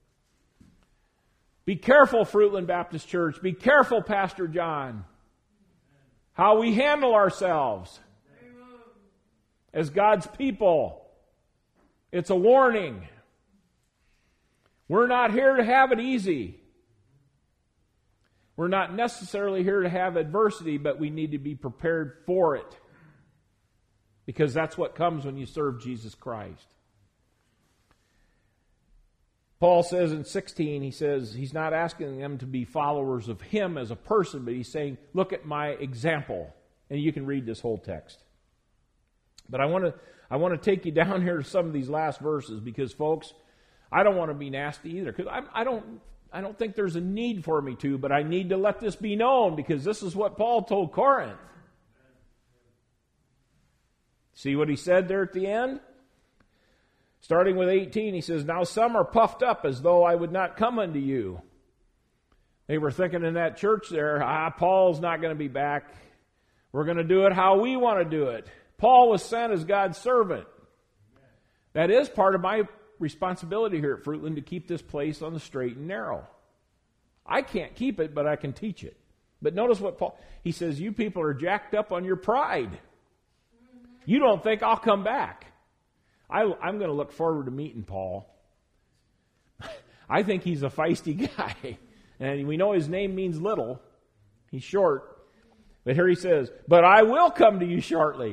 Be careful, Fruitland Baptist Church. Be careful, Pastor John, how we handle ourselves as God's people. It's a warning. We're not here to have it easy. We're not necessarily here to have adversity, but we need to be prepared for it. Because that's what comes when you serve Jesus Christ. Paul says in 16, he says he's not asking them to be followers of him as a person, but he's saying, look at my example. And you can read this whole text. But I want to take you down here to some of these last verses because, folks, I don't want to be nasty either. Because I don't think there's a need for me to, but I need to let this be known because this is what Paul told Corinth. See what he said there at the end? Starting with 18, he says, now some are puffed up as though I would not come unto you. They were thinking in that church there, Paul's not going to be back. We're going to do it how we want to do it. Paul was sent as God's servant. That is part of my responsibility here at Fruitland to keep this place on the straight and narrow. I can't keep it, but I can teach it. But notice what Paul, he says, you people are jacked up on your pride. You don't think I'll come back. I'm going to look forward to meeting Paul. I think he's a feisty guy. And we know his name means little. He's short. But here he says, but I will come to you shortly.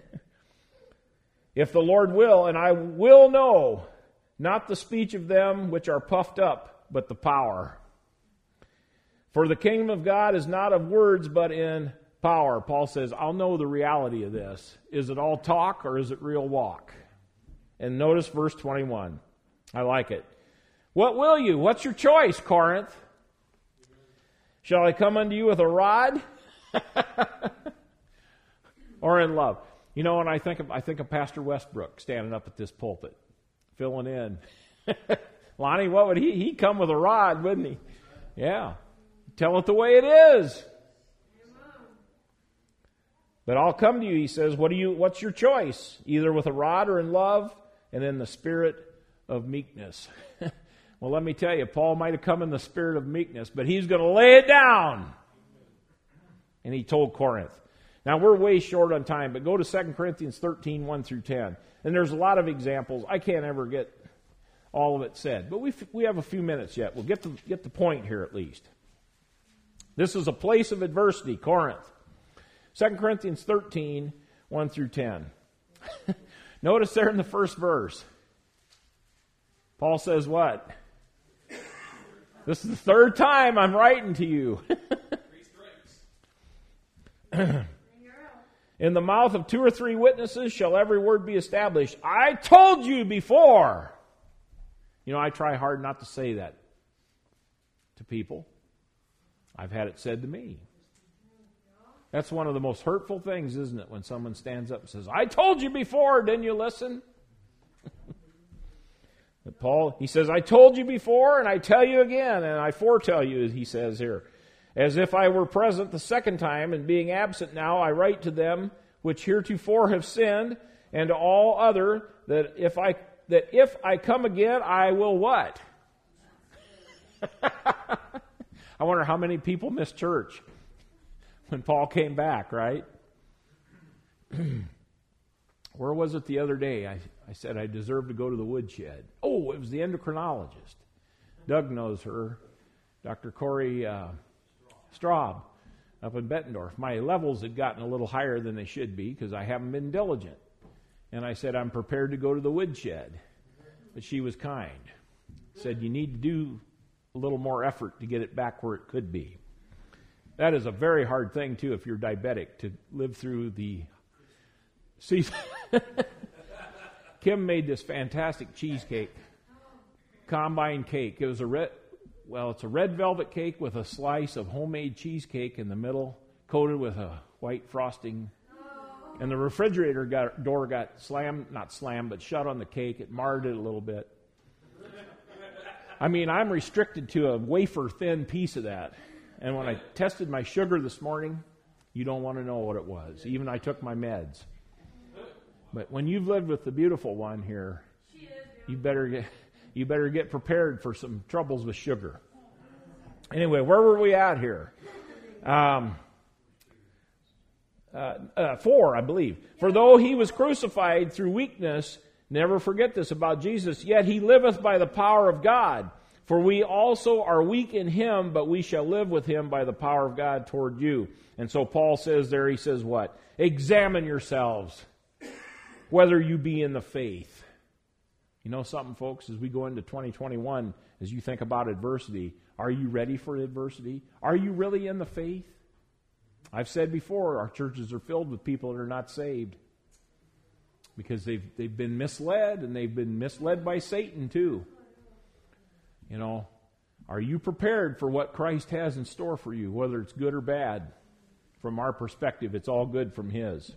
If the Lord will, and I will know, not the speech of them which are puffed up, but the power. For the kingdom of God is not of words, but in power. Paul says, I'll know the reality of this. Is it all talk or is it real walk? And notice verse 21. I like it. What will you? What's your choice, Corinth? Shall I come unto you with a rod? Or in love? You know, and I think of Pastor Westbrook standing up at this pulpit, filling in. Lonnie, what would he'd come with a rod, wouldn't he? Yeah. Tell it the way it is. But I'll come to you, he says, what's your choice? Either with a rod or in love, and in the spirit of meekness. Well, let me tell you, Paul might have come in the spirit of meekness, but he's going to lay it down. And he told Corinth. Now, we're way short on time, but go to 2 Corinthians 13, 1 through 10. And there's a lot of examples. I can't ever get all of it said, but we have a few minutes yet. We'll get the point here at least. This is a place of adversity, Corinth. 2 Corinthians 13, 1 through 10. Notice there in the first verse, Paul says what? This is the third time I'm writing to you. In the mouth of 2 or 3 witnesses shall every word be established. I told you before. You know, I try hard not to say that to people. I've had it said to me. That's one of the most hurtful things, isn't it, when someone stands up and says, I told you before, didn't you listen? But Paul, he says, I told you before, and I tell you again, and I foretell you, he says here. As if I were present the second time, and being absent now, I write to them which heretofore have sinned, and to all other, that if I come again, I will what? I wonder how many people miss church when Paul came back, right? Where was it the other day? I said I deserve to go to the woodshed. Oh, it was the endocrinologist. Doug knows her. Dr. Corey Straub up in Bettendorf. My levels had gotten a little higher than they should be because I haven't been diligent. And I said, I'm prepared to go to the woodshed. But she was kind. Said, you need to do a little more effort to get it back where it could be. That is a very hard thing, too, if you're diabetic, to live through the season. Kim made this fantastic cheesecake, combine cake. It was it's a red velvet cake with a slice of homemade cheesecake in the middle, coated with a white frosting. And the refrigerator door got shut on the cake. It marred it a little bit. I mean, I'm restricted to a wafer-thin piece of that. And when I tested my sugar this morning, you don't want to know what it was. Even I took my meds. But when you've lived with the beautiful one here, you better get prepared for some troubles with sugar. Anyway, where were we at here? 4, I believe. For though he was crucified through weakness, never forget this about Jesus, yet he liveth by the power of God. For we also are weak in him, but we shall live with him by the power of God toward you. And so Paul says there, he says what? Examine yourselves, whether you be in the faith. You know something, folks, as we go into 2021, as you think about adversity, are you ready for adversity? Are you really in the faith? I've said before, our churches are filled with people that are not saved because they've been misled, and they've been misled by Satan too. You know, are you prepared for what Christ has in store for you, whether it's good or bad? From our perspective, it's all good from his.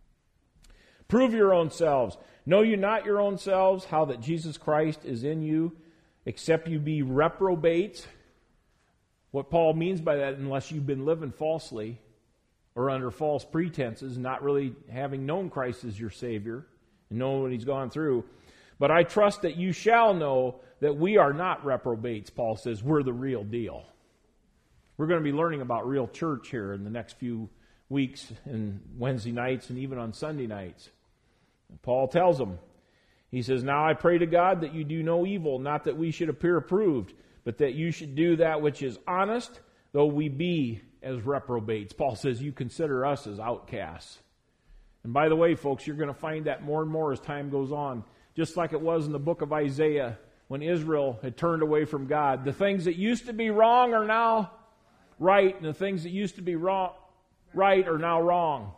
Prove your own selves. Know you not your own selves, how that Jesus Christ is in you, except you be reprobates. What Paul means by that, unless you've been living falsely or under false pretenses, not really having known Christ as your Savior and knowing what he's gone through. But I trust that you shall know that we are not reprobates, Paul says. We're the real deal. We're going to be learning about real church here in the next few weeks and Wednesday nights and even on Sunday nights. Paul tells them, he says, now I pray to God that you do no evil, not that we should appear approved, but that you should do that which is honest, though we be as reprobates. Paul says you consider us as outcasts. And by the way, folks, you're going to find that more and more as time goes on. Just like it was in the book of Isaiah when Israel had turned away from God. The things that used to be wrong are now right, and the things that used to be right are now wrong.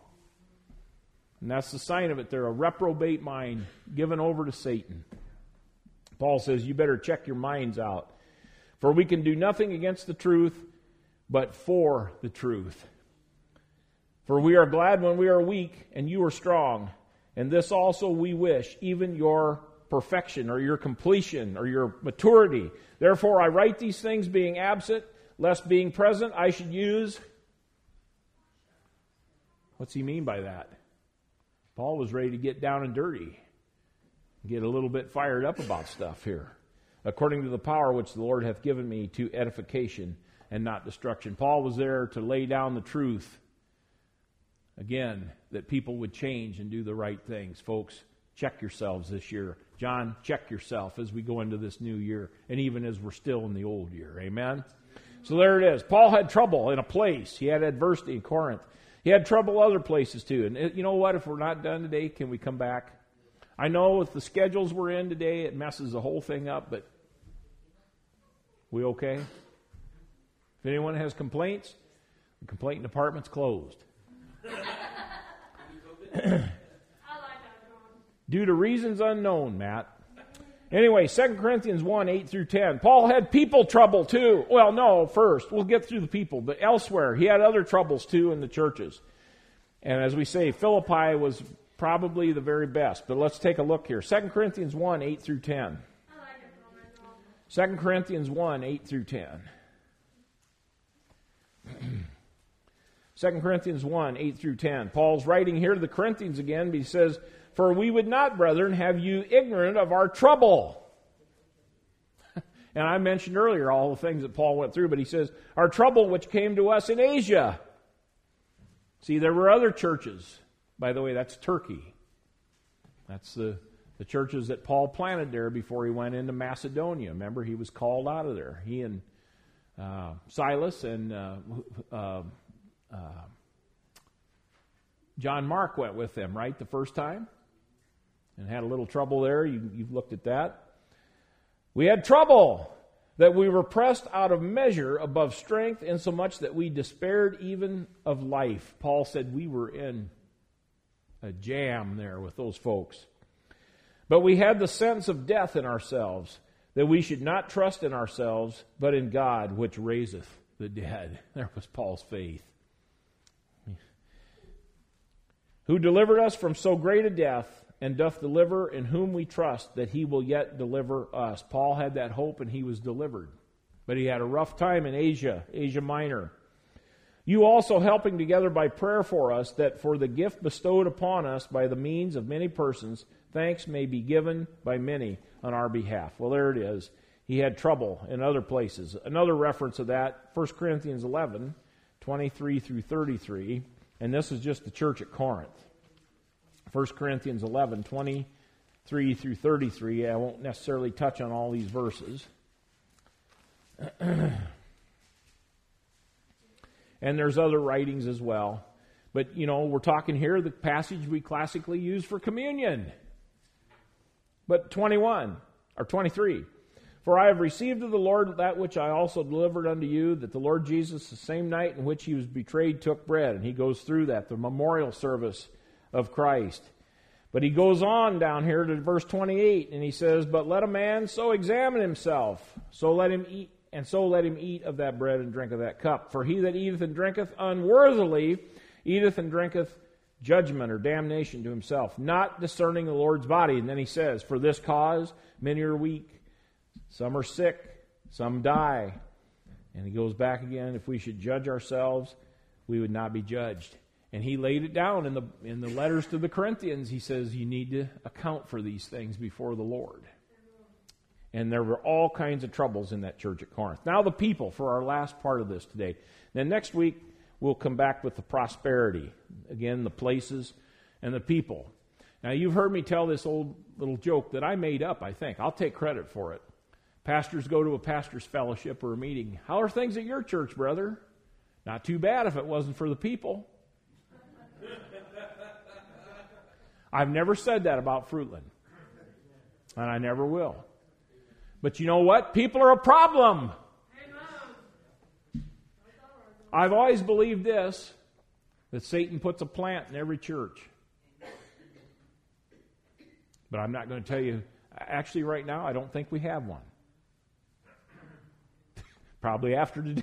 And that's the sign of it. They're a reprobate mind given over to Satan. Paul says you better check your minds out. For we can do nothing against the truth, but for the truth. For we are glad when we are weak, and you are strong. And this also we wish, even your perfection, or your completion, or your maturity. Therefore I write these things being absent, lest being present I should use. What's he mean by that? Paul was ready to get down and dirty, get a little bit fired up about stuff here. According to the power which the Lord hath given me to edification and not destruction. Paul was there to lay down the truth. Again, that people would change and do the right things. Folks, check yourselves this year. John, check yourself as we go into this new year, and even as we're still in the old year. Amen? So there it is. Paul had trouble in a place. He had adversity in Corinth. He had trouble other places too. And you know what? If we're not done today, can we come back? I know with the schedules we're in today, it messes the whole thing up, but we okay? If anyone has complaints, the complaint department's closed. Due to reasons unknown, Matt. Anyway, 2 Corinthians 1, 8 through 10. Paul had people trouble too. Well, no, first, we'll get through the people, but elsewhere, he had other troubles too in the churches. And as we say, Philippi was probably the very best. But let's take a look here. 2 Corinthians 1, 8 through 10. 2 Corinthians 1, 8 through 10. 2 Corinthians 1, 8 through 10. Paul's writing here to the Corinthians again, but he says, for we would not, brethren, have you ignorant of our trouble. And I mentioned earlier all the things that Paul went through, but he says, our trouble which came to us in Asia. See, there were other churches. By the way, that's Turkey. That's the churches that Paul planted there before he went into Macedonia. Remember, he was called out of there. He and Silas and John Mark went with them, right, the first time? And had a little trouble there. You've looked at that. We had trouble that we were pressed out of measure above strength, insomuch that we despaired even of life. Paul said we were in a jam there with those folks. But we had the sense of death in ourselves, that we should not trust in ourselves, but in God, which raiseth the dead. There was Paul's faith. Who delivered us from so great a death, and doth deliver, in whom we trust that he will yet deliver us. Paul had that hope, and he was delivered. But he had a rough time in Asia Minor. You also helping together by prayer for us, that for the gift bestowed upon us by the means of many persons, thanks may be given by many on our behalf. Well, there it is. He had trouble in other places. Another reference of that, 1 Corinthians 11, 23 through 33. And this is just the church at Corinth. 1 Corinthians 11, 23 through 33. I won't necessarily touch on all these verses. And there's other writings as well. But, we're talking here the passage we classically use for communion. But 23. For I have received of the Lord that which I also delivered unto you, that the Lord Jesus, the same night in which he was betrayed, took bread. And he goes through that, the memorial service of Christ. But he goes on down here to verse 28, and he says, But let a man so examine himself, so let him eat of that bread and drink of that cup. For he that eateth and drinketh unworthily eateth and drinketh judgment or damnation to himself, not discerning the Lord's body. And then he says, For this cause many are weak, some are sick, some die. And he goes back again, if we should judge ourselves, we would not be judged. And he laid it down in the letters to the Corinthians. He says you need to account for these things before the Lord. And there were all kinds of troubles in that church at Corinth. Now the people, for our last part of this today. Then next week, we'll come back with the prosperity. Again, the places and the people. Now you've heard me tell this old little joke that I made up, I think. I'll take credit for it. Pastors go to a pastor's fellowship or a meeting. How are things at your church, brother? Not too bad if it wasn't for the people. I've never said that about Fruitland. And I never will. But you know what? People are a problem. I've always believed this, that Satan puts a plant in every church. But I'm not going to tell you, actually right now, I don't think we have one. Probably after today.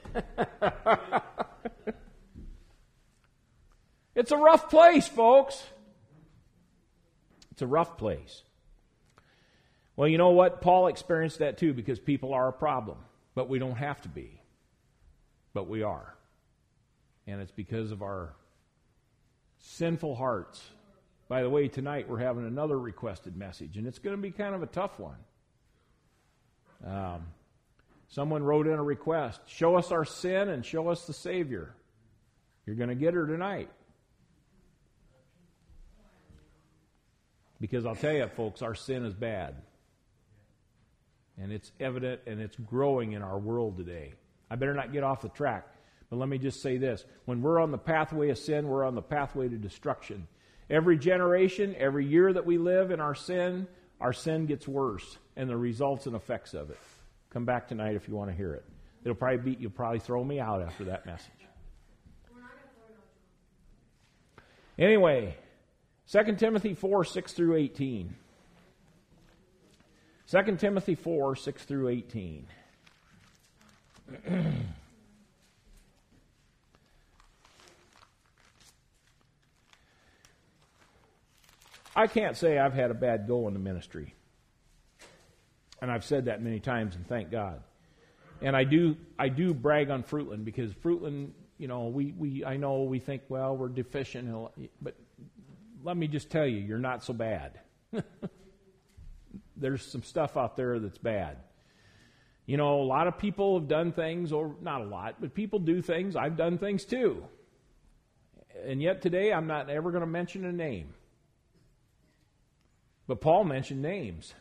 It's a rough place, folks. It's a rough place. Well, you know what? Paul experienced that too, because people are a problem. But we don't have to be. But we are. And it's because of our sinful hearts. By the way, tonight we're having another requested message, and it's going to be kind of a tough one. Someone wrote in a request, show us our sin and show us the Savior. You're going to get her tonight. Because I'll tell you, folks, our sin is bad. And it's evident and it's growing in our world today. I better not get off the track. But let me just say this. When we're on the pathway of sin, we're on the pathway to destruction. Every generation, every year that we live in our sin gets worse. And the results and effects of it. Come back tonight if you want to hear it. You'll probably throw me out after that message. Anyway, 2 Timothy 4, 6 through 18. 2 Timothy 4, 6 through 18. I can't say I've had a bad go in the ministry. And I've said that many times, and thank God. And I do brag on Fruitland, because Fruitland, I know we think, well, we're deficient, but let me just tell you, you're not so bad. There's some stuff out there that's bad. A lot of people have done things, or not a lot, but people do things. I've done things too. And yet today I'm not ever going to mention a name. But Paul mentioned names.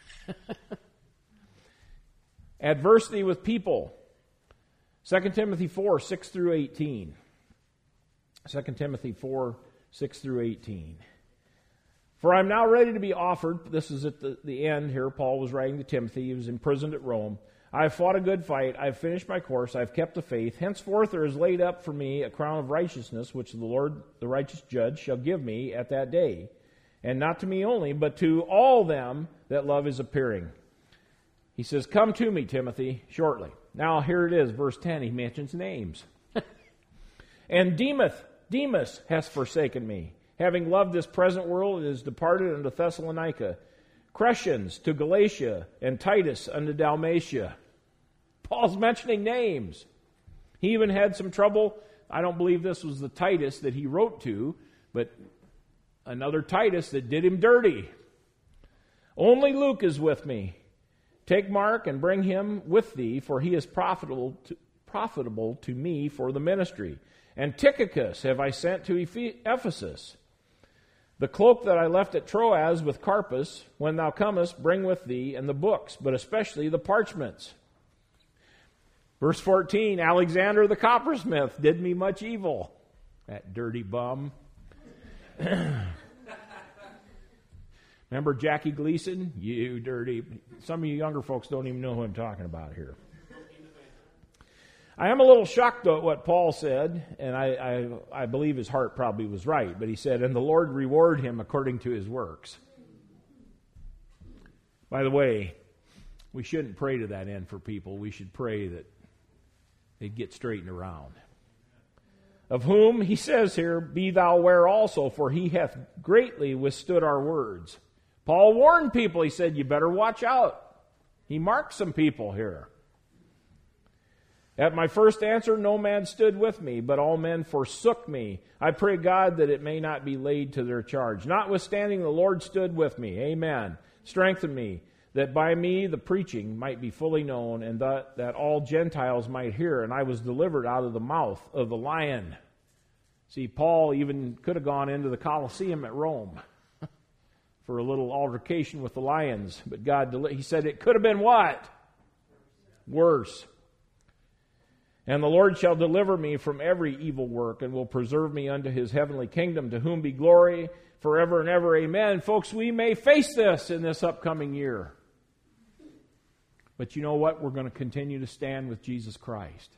Adversity with people. 2 Timothy 4, 6 through 18. 2 Timothy 4, 6 through 18. For I am now ready to be offered. This is at the end here. Paul was writing to Timothy. He was imprisoned at Rome. I have fought a good fight. I have finished my course. I have kept the faith. Henceforth there is laid up for me a crown of righteousness, which the Lord, the righteous judge, shall give me at that day. And not to me only, but to all them that love his appearing. He says, come to me, Timothy, shortly. Now here it is, verse 10. He mentions names. And Demas has forsaken me. Having loved this present world, it is departed unto Thessalonica. Crescens to Galatia, and Titus unto Dalmatia. Paul's mentioning names. He even had some trouble. I don't believe this was the Titus that he wrote to, but another Titus that did him dirty. Only Luke is with me. Take Mark and bring him with thee, for he is profitable to me for the ministry. And Tychicus have I sent to Ephesus. The cloak that I left at Troas with Carpus, when thou comest, bring with thee, and the books, but especially the parchments. Verse 14, Alexander the coppersmith did me much evil. That dirty bum. Remember Jackie Gleason? You dirty. Some of you younger folks don't even know who I'm talking about here. I am a little shocked though at what Paul said, and I believe his heart probably was right, but he said, and the Lord reward him according to his works. By the way, we shouldn't pray to that end for people. We should pray that they get straightened around. Of whom, he says here, be thou aware also, for he hath greatly withstood our words. Paul warned people. He said, you better watch out. He marked some people here. At my first answer, no man stood with me, but all men forsook me. I pray God that it may not be laid to their charge. Notwithstanding, the Lord stood with me. Amen. Strengthen me, that by me the preaching might be fully known, and that all Gentiles might hear. And I was delivered out of the mouth of the lion. See, Paul even could have gone into the Colosseum at Rome for a little altercation with the lions. But God, he said it could have been what? Worse. And the Lord shall deliver me from every evil work, and will preserve me unto his heavenly kingdom, to whom be glory forever and ever. Amen. Folks, we may face this in this upcoming year. But you know what? We're going to continue to stand with Jesus Christ.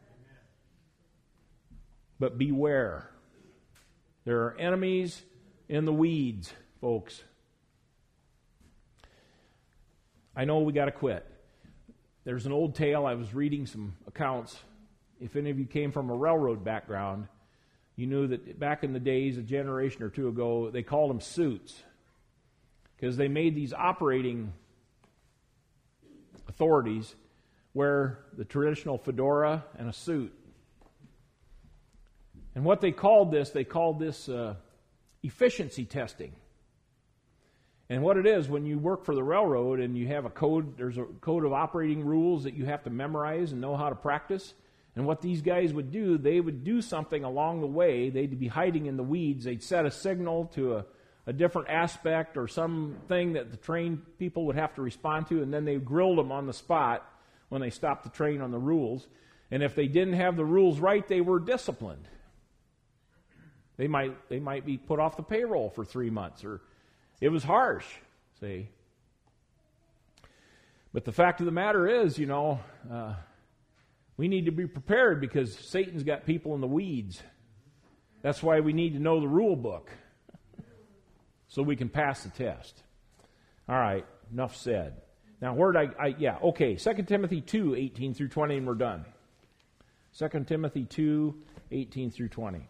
But beware. There are enemies in the weeds, folks. I know we got to quit. There's an old tale. I was reading some accounts. If any of you came from a railroad background, you knew that back in the days, a generation or two ago, they called them suits. Because they made these operating authorities wear the traditional fedora and a suit. And what they called this efficiency testing. And what it is, when you work for the railroad and you have a code, there's a code of operating rules that you have to memorize and know how to practice. And what these guys would do, they would do something along the way. They'd be hiding in the weeds. They'd set a signal to a different aspect or something that the trained people would have to respond to, and then they grilled them on the spot when they stopped the train on the rules. And if they didn't have the rules right, they were disciplined. They might be put off the payroll for 3 months, or it was harsh, see. But the fact of the matter is, we need to be prepared because Satan's got people in the weeds. That's why we need to know the rule book so we can pass the test. All right, enough said. Now, where did okay, 2 Timothy 2, 18 through 20, and we're done. 2 Timothy 2, 18 through 20.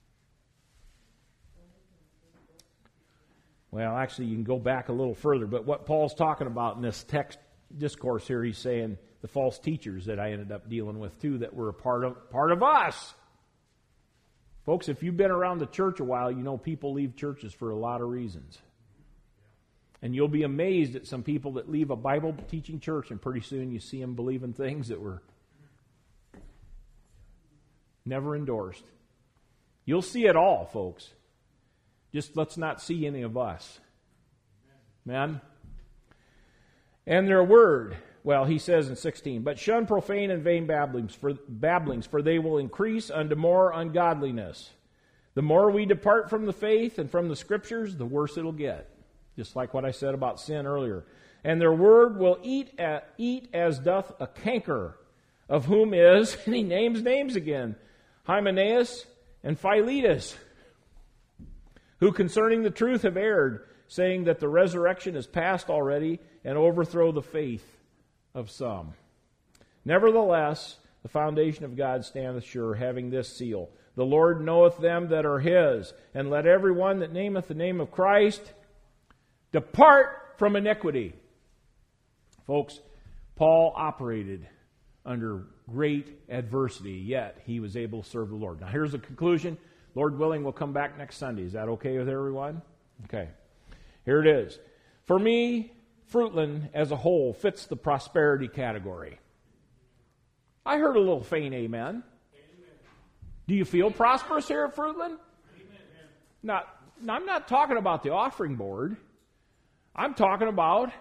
Well, actually, you can go back a little further, but what Paul's talking about in this text discourse here, he's saying the false teachers that I ended up dealing with too, that were a part of us. Folks, if you've been around the church a while, you know people leave churches for a lot of reasons. And you'll be amazed at some people that leave a Bible-teaching church, and pretty soon you see them believing things that were never endorsed. You'll see it all, folks. Just let's not see any of us. Amen? And their word, well, he says in 16, but shun profane and vain babblings, for they will increase unto more ungodliness. The more we depart from the faith and from the Scriptures, the worse it'll get. Just like what I said about sin earlier. And their word will eat as doth a canker, of whom is, and he names names again, Hymenaeus and Philetus, who concerning the truth have erred, saying that the resurrection is past already, and overthrow the faith of some. Nevertheless, the foundation of God standeth sure, having this seal: the Lord knoweth them that are his, and let every one that nameth the name of Christ depart from iniquity. Folks, Paul operated under great adversity, yet he was able to serve the Lord. Now here's the conclusion. Lord willing, we'll come back next Sunday. Is that okay with everyone? Okay. Here it is. For me, Fruitland as a whole fits the prosperity category. I heard a little faint amen. Amen. Do you feel prosperous here at Fruitland? Amen. I'm not talking about the offering board. I'm talking about...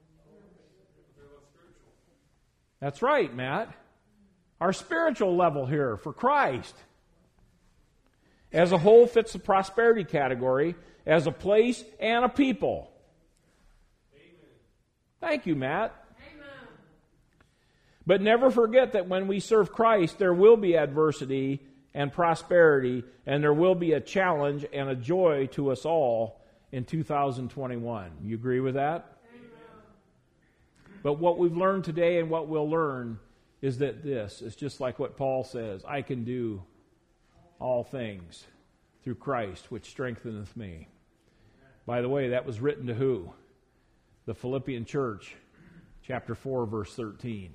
That's right, Matt. Our spiritual level here for Christ. As a whole fits the prosperity category as a place and a people. Amen. Thank you, Matt. Amen. But never forget that when we serve Christ, there will be adversity and prosperity, and there will be a challenge and a joy to us all in 2021. You agree with that? Amen. But what we've learned today and what we'll learn is that this is just like what Paul says, I can do all things through Christ, which strengtheneth me. By the way, that was written to who? The Philippian church, chapter 4, verse 13.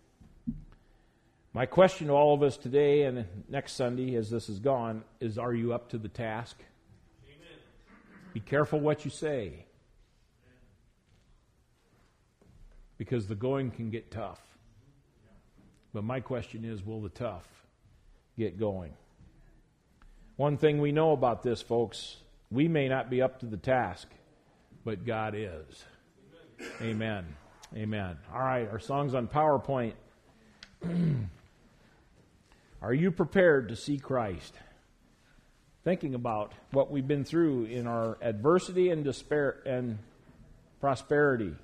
My question to all of us today and next Sunday, as this is gone, is, are you up to the task? Amen. Be careful what you say, because the going can get tough. But my question is, will the tough get going? One thing we know about this, folks, we may not be up to the task, but God is. Amen. Amen. All right, our song's on PowerPoint. Are you prepared to see Christ? Thinking about what we've been through in our adversity and despair and prosperity.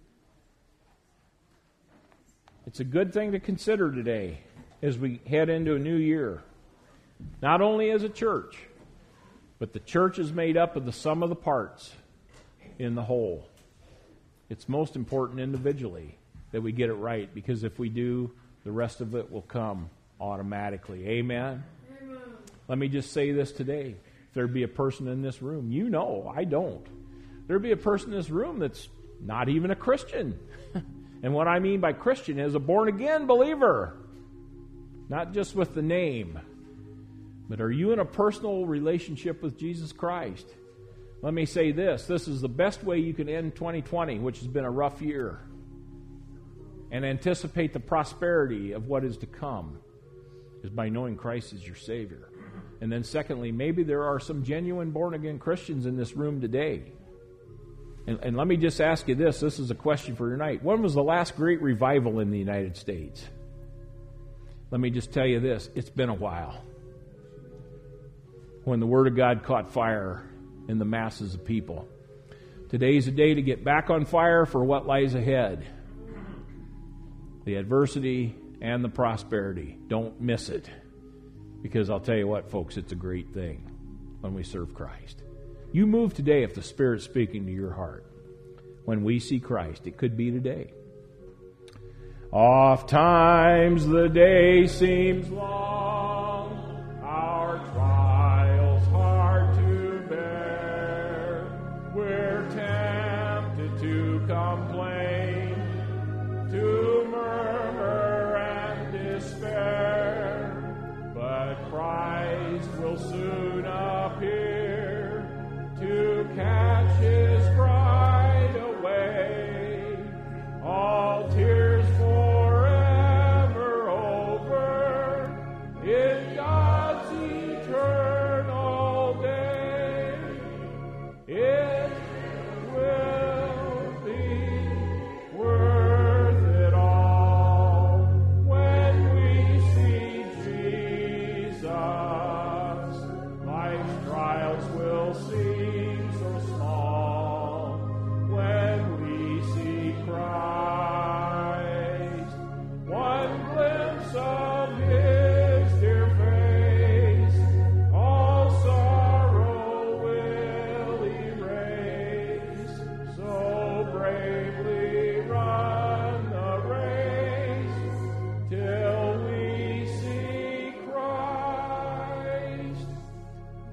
It's a good thing to consider today as we head into a new year. Not only as a church, but the church is made up of the sum of the parts in the whole. It's most important individually that we get it right, because if we do, the rest of it will come automatically. Amen? Amen. Let me just say this today. If there be a person in this room, you know, I don't. There be a person in this room that's not even a Christian. And what I mean by Christian is a born-again believer. Not just with the name. But are you in a personal relationship with Jesus Christ? Let me say this. This is the best way you can end 2020, which has been a rough year, and anticipate the prosperity of what is to come, is by knowing Christ as your Savior. And then secondly, maybe there are some genuine born-again Christians in this room today. And let me just ask you this. This is a question for tonight. When was the last great revival in the United States? Let me just tell you this. It's been a while. When the Word of God caught fire in the masses of people. Today's a day to get back on fire for what lies ahead. The adversity and the prosperity. Don't miss it. Because I'll tell you what, folks, it's a great thing when we serve Christ. You move today if the Spirit's speaking to your heart. When we see Christ, it could be today. Oft times the day seems long, our trials hard to bear. We're tempted to complain, to murmur and despair. But Christ will soon appear to catch His bride away. All tears forever over in God's eternal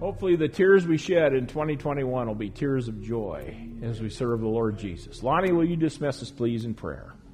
hopefully the tears we shed in 2021 will be tears of joy as we serve the Lord Jesus. Lonnie, will you dismiss us, please, in prayer?